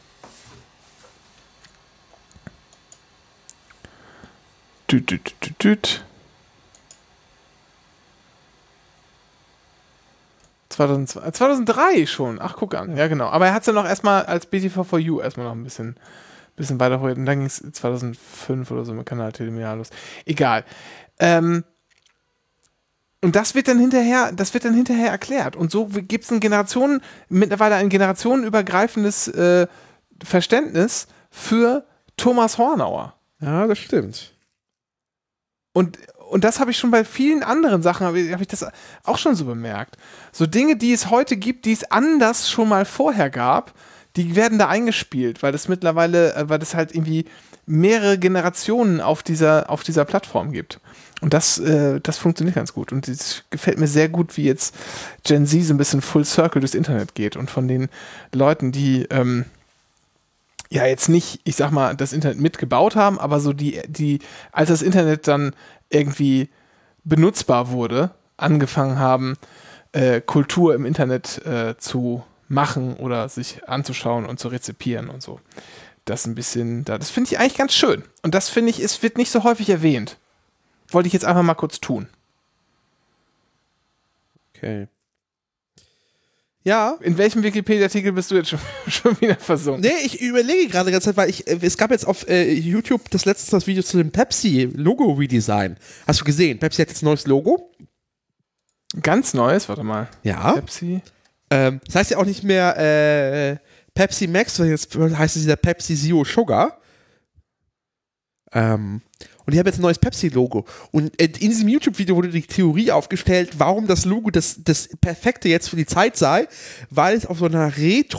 Düt, düt, düt, düt. zweitausendzwei, zweitausenddrei schon. Ach, guck an. Ja, genau. Aber er hat es ja noch erstmal als B T V for You erstmal noch ein bisschen, bisschen weiter und dann ging es zweitausendfünf oder so mit Kanal Telemedia los. Egal. Ähm, und das wird dann hinterher, das wird dann hinterher erklärt. Und so gibt es ein Generationen, mittlerweile ein generationenübergreifendes äh, Verständnis für Thomas Hornauer. Ja, das stimmt. Und, und das habe ich schon bei vielen anderen Sachen, habe ich, hab ich das auch schon so bemerkt. So Dinge, die es heute gibt, die es anders schon mal vorher gab, die werden da eingespielt, weil das mittlerweile, weil das halt irgendwie mehrere Generationen auf dieser, auf dieser Plattform gibt. Und das, äh, das funktioniert ganz gut. Und es gefällt mir sehr gut, wie jetzt Gen Z so ein bisschen Full Circle durchs Internet geht und von den Leuten, die ähm, ja jetzt nicht, ich sag mal, das Internet mitgebaut haben, aber so die, die, als das Internet dann irgendwie benutzbar wurde, angefangen haben, äh, Kultur im Internet äh, zu machen oder sich anzuschauen und zu rezipieren und so. Das ein bisschen, das finde ich eigentlich ganz schön. Und das finde ich, es wird nicht so häufig erwähnt. Wollte ich jetzt einfach mal kurz tun. Okay. Ja. In welchem Wikipedia-Artikel bist du jetzt schon, schon wieder versunken? Nee, ich überlege gerade die ganze Zeit, weil ich, es gab jetzt auf äh, YouTube das letzte das Video zu dem Pepsi-Logo-Redesign. Hast du gesehen? Pepsi hat jetzt ein neues Logo. Ganz neues, warte mal. Ja. Pepsi. Ähm, das heißt ja auch nicht mehr äh, Pepsi Max, sondern jetzt heißt es wieder Pepsi Zero Sugar. Ähm, und ich habe jetzt ein neues Pepsi-Logo. Und in diesem YouTube-Video wurde die Theorie aufgestellt, warum das Logo das, das Perfekte jetzt für die Zeit sei, weil es auf so einer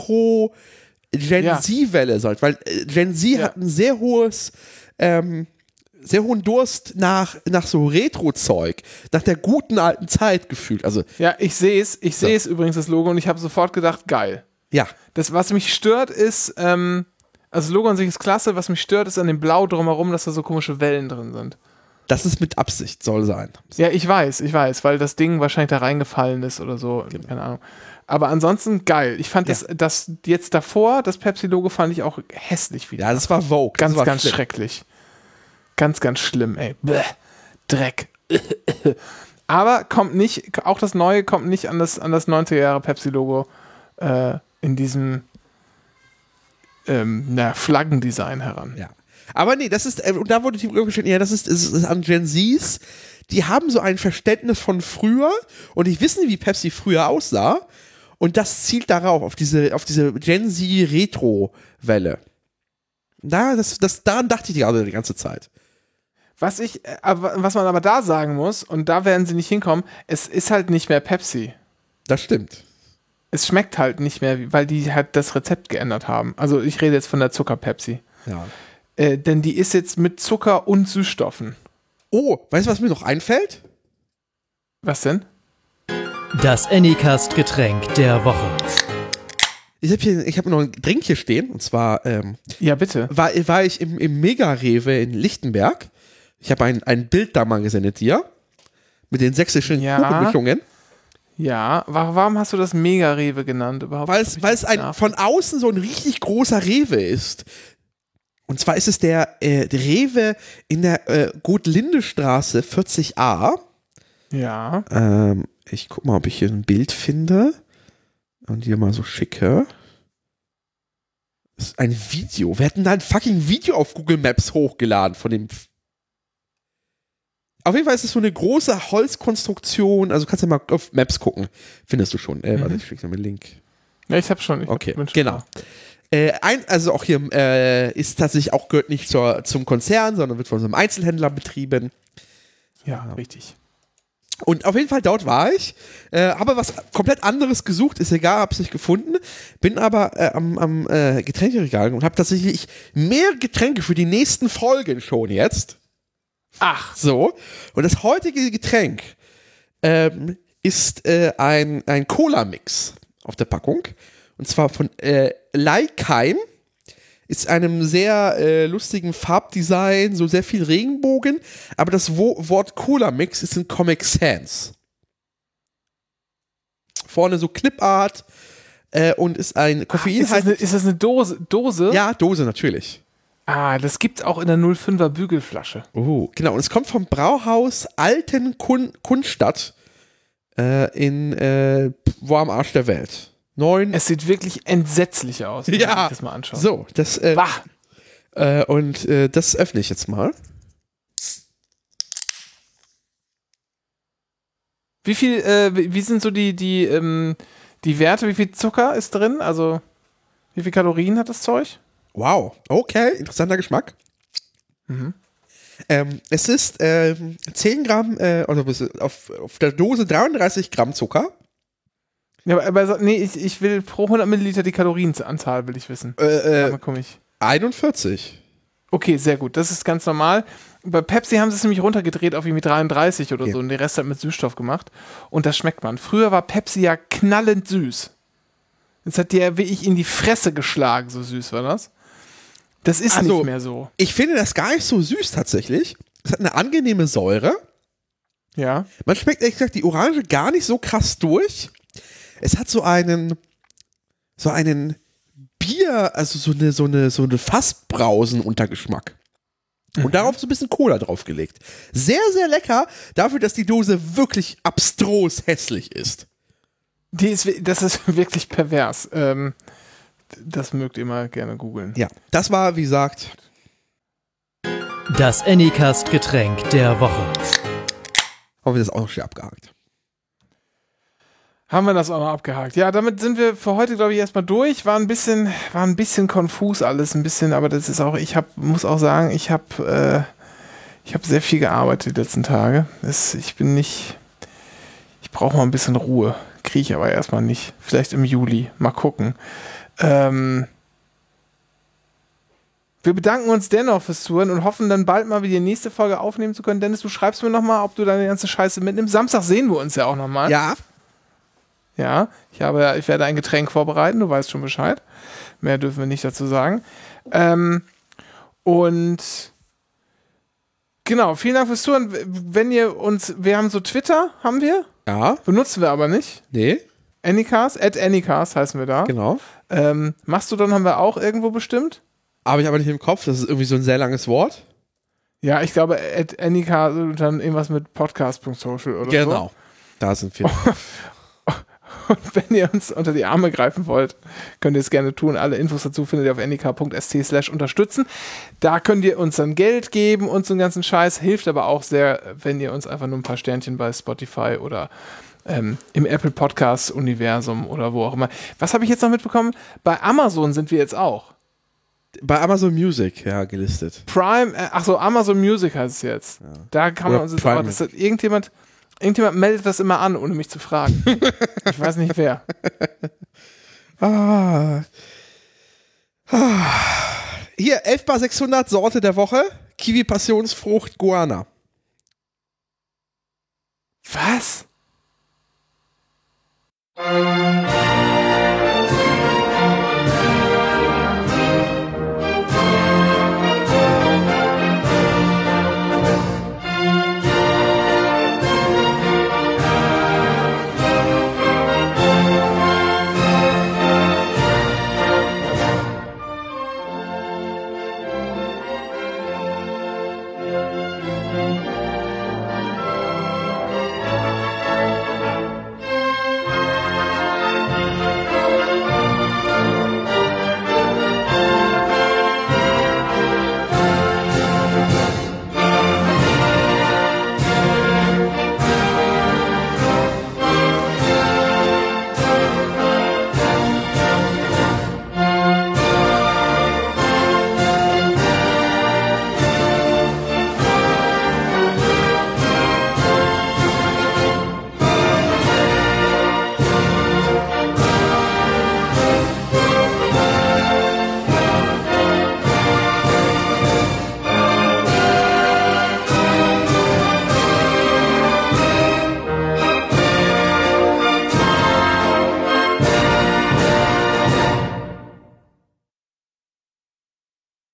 Retro-Gen Z-Welle ja. sollte. Weil äh, Gen Z ja. hat ein sehr hohes, ähm, sehr hohen Durst nach, nach so Retro-Zeug, nach der guten alten Zeit gefühlt. Also, ja, ich sehe es, ich sehe es so. übrigens, das Logo, und ich habe sofort gedacht, geil. Ja. Das, was mich stört, ist, ähm, also das Logo an sich ist klasse, was mich stört, ist an dem Blau drumherum, dass da so komische Wellen drin sind. Das ist mit Absicht, soll sein. Ja, ich weiß, ich weiß, weil das Ding wahrscheinlich da reingefallen ist oder so, genau. Keine Ahnung. Aber ansonsten geil. Ich fand ja. das, das jetzt davor, das Pepsi-Logo fand ich auch hässlich wieder. Ja, das war Vogue. Ganz, war ganz schlimm. schrecklich. Ganz, ganz schlimm, ey. Bäh. Dreck. Aber kommt nicht, auch das Neue kommt nicht an das, an das neunziger Jahre Pepsi-Logo äh, in diesem ähm, na, Flaggendesign heran. Ja. Aber nee, das ist, äh, und da wurde die Brücke gestellt, ja, das ist, ist, ist an Gen Zs, die haben so ein Verständnis von früher und die wissen, wie Pepsi früher aussah und das zielt darauf, auf diese, auf diese Gen Z Retro-Welle. Da, das, das, daran dachte ich gerade die ganze Zeit. Was ich, was man aber da sagen muss, und da werden sie nicht hinkommen, es ist halt nicht mehr Pepsi. Das stimmt. Es schmeckt halt nicht mehr, weil die halt das Rezept geändert haben. Also ich rede jetzt von der Zucker-Pepsi. Ja. Äh, denn die ist jetzt mit Zucker und Süßstoffen. Oh, weißt du, was mir noch einfällt? Was denn? Das Anycast-Getränk der Woche. Ich habe hier, ich habe noch ein Drink hier stehen, und zwar ähm, ja, bitte. War, war ich im, im Mega-Rewe in Lichtenberg. Ich habe ein, ein Bild da mal gesendet dir. Mit den sächsischen ja. Kuchenmischungen. Ja, warum hast du das Mega-Rewe genannt überhaupt? Weil es, weil es ein, von außen so ein richtig großer Rewe ist. Und zwar ist es der, äh, der Rewe in der äh, Gottlinde-Straße vierzig a. Ja. Ähm, ich guck mal, ob ich hier ein Bild finde und dir mal so schicke. Das ist ein Video. Wir hätten da ein fucking Video auf Google Maps hochgeladen von dem. Auf jeden Fall ist es so eine große Holzkonstruktion. Also kannst du mal auf Maps gucken. Findest du schon. Äh, mhm. Warte, ich schicke noch einen Link. Ja, ich hab schon. Ich okay, hab genau. Äh, ein, also auch hier äh, ist tatsächlich auch, gehört nicht zur, zum Konzern, sondern wird von so einem Einzelhändler betrieben. Ja, ja, richtig. Und auf jeden Fall dort war ich, äh, habe was komplett anderes gesucht, ist egal, habe es nicht gefunden, bin aber äh, am, am äh, Getränkeregal und habe tatsächlich mehr Getränke für die nächsten Folgen schon jetzt. Ach. So. Und das heutige Getränk ähm, ist äh, ein, ein Cola-Mix auf der Packung. Und zwar von äh, Leikeim. Ist einem sehr äh, lustigen Farbdesign, so sehr viel Regenbogen. Aber das Wo- Wort Cola-Mix ist in Comic Sans. Vorne so Clipart äh, und ist ein Koffein. Ist das eine, ist das eine Dose? Dose? Ja, Dose natürlich. Ah, das gibt's auch in der null fünfer Bügelflasche. Oh, genau. Und es kommt vom Brauhaus Alten Kun Kunststadt äh, in äh, wo am Arsch der Welt. Neun. Es sieht wirklich entsetzlich aus, wenn Ja. man sich das mal anschaut. So, das äh, Bah. äh, und äh, das öffne ich jetzt mal. Wie viel, äh, wie wie sind so die, die, ähm, die Werte, wie viel Zucker ist drin? Also, wie viel Kalorien hat das Zeug? Wow, okay, interessanter Geschmack. Mhm. Ähm, es ist ähm, zehn Gramm, äh, also auf, auf der Dose dreiunddreißig Gramm Zucker. Ja, aber, aber nee, ich, ich will pro hundert Milliliter die Kalorienanzahl, will ich wissen. Äh, äh, Mal komm ich. einundvierzig. Okay, sehr gut. Das ist ganz normal. Bei Pepsi haben sie es nämlich runtergedreht auf irgendwie dreiunddreißig oder Okay. so und den Rest hat mit Süßstoff gemacht. Und das schmeckt man. Früher war Pepsi ja knallend süß. Jetzt hat der wie ich in die Fresse geschlagen, so süß war das. Das ist Also, nicht mehr so. Ich finde das gar nicht so süß tatsächlich. Es hat eine angenehme Säure. Ja. Man schmeckt ehrlich gesagt die Orange gar nicht so krass durch. Es hat so einen, so einen Bier, also so eine, so eine, so eine Fassbrausen-Untergeschmack. Und Mhm. darauf so ein bisschen Cola draufgelegt. Sehr, sehr lecker, dafür, dass die Dose wirklich abstrus hässlich ist. Die ist, wi- das ist wirklich pervers. Ähm, das mögt ihr mal gerne googeln. Ja, das war, wie gesagt, Das Anycast-Getränk der Woche. haben wir das auch noch schnell abgehakt. Haben wir das auch noch abgehakt. Ja, damit sind wir für heute, glaube ich, erstmal durch. War ein bisschen, war ein bisschen konfus alles, ein bisschen, aber das ist auch, ich hab, muss auch sagen, ich habe äh, ich habe sehr viel gearbeitet die letzten Tage. Es, ich bin nicht, ich brauche mal ein bisschen Ruhe. Kriege ich aber erstmal nicht. Vielleicht im Juli. Mal gucken. Ähm, wir bedanken uns dennoch fürs Zuhören und hoffen dann bald mal wieder die nächste Folge aufnehmen zu können. Dennis, du schreibst mir nochmal, ob du deine ganze Scheiße mitnimmst. Samstag sehen wir uns ja auch nochmal. Ja, Ja, ich habe, ich werde ein Getränk vorbereiten, du weißt schon Bescheid. Mehr dürfen wir nicht dazu sagen. Ähm, und genau, vielen Dank fürs Zuhören. Wenn ihr uns, wir haben so Twitter, haben wir, ja, benutzen wir aber nicht. nee, Anycast, at Anycast heißen wir da. genau. Ähm, Mastodon haben wir auch irgendwo bestimmt. Habe ich aber nicht im Kopf, das ist irgendwie so ein sehr langes Wort. Ja, ich glaube, at Anycast und dann irgendwas mit podcast punkt social oder so. Genau, da sind wir. Und wenn ihr uns unter die Arme greifen wollt, könnt ihr es gerne tun. Alle Infos dazu findet ihr auf n e k punkt s t slash unterstützen. Da könnt ihr uns dann Geld geben und so einen ganzen Scheiß. Hilft aber auch sehr, wenn ihr uns einfach nur ein paar Sternchen bei Spotify oder ähm, im Apple Podcast Universum oder wo auch immer. Was habe ich jetzt noch mitbekommen? Bei Amazon sind wir jetzt auch. Bei Amazon Music, ja, gelistet. Prime, äh, ach so, Amazon Music heißt es jetzt. Da kann man Oder uns jetzt Prime auch, das hat irgendjemand, irgendjemand meldet das immer an, ohne mich zu fragen. Ich weiß nicht wer. Ah. Ah. Hier, elf bar sechshundert Sorte der Woche. Kiwi Passionsfrucht Guana. Was?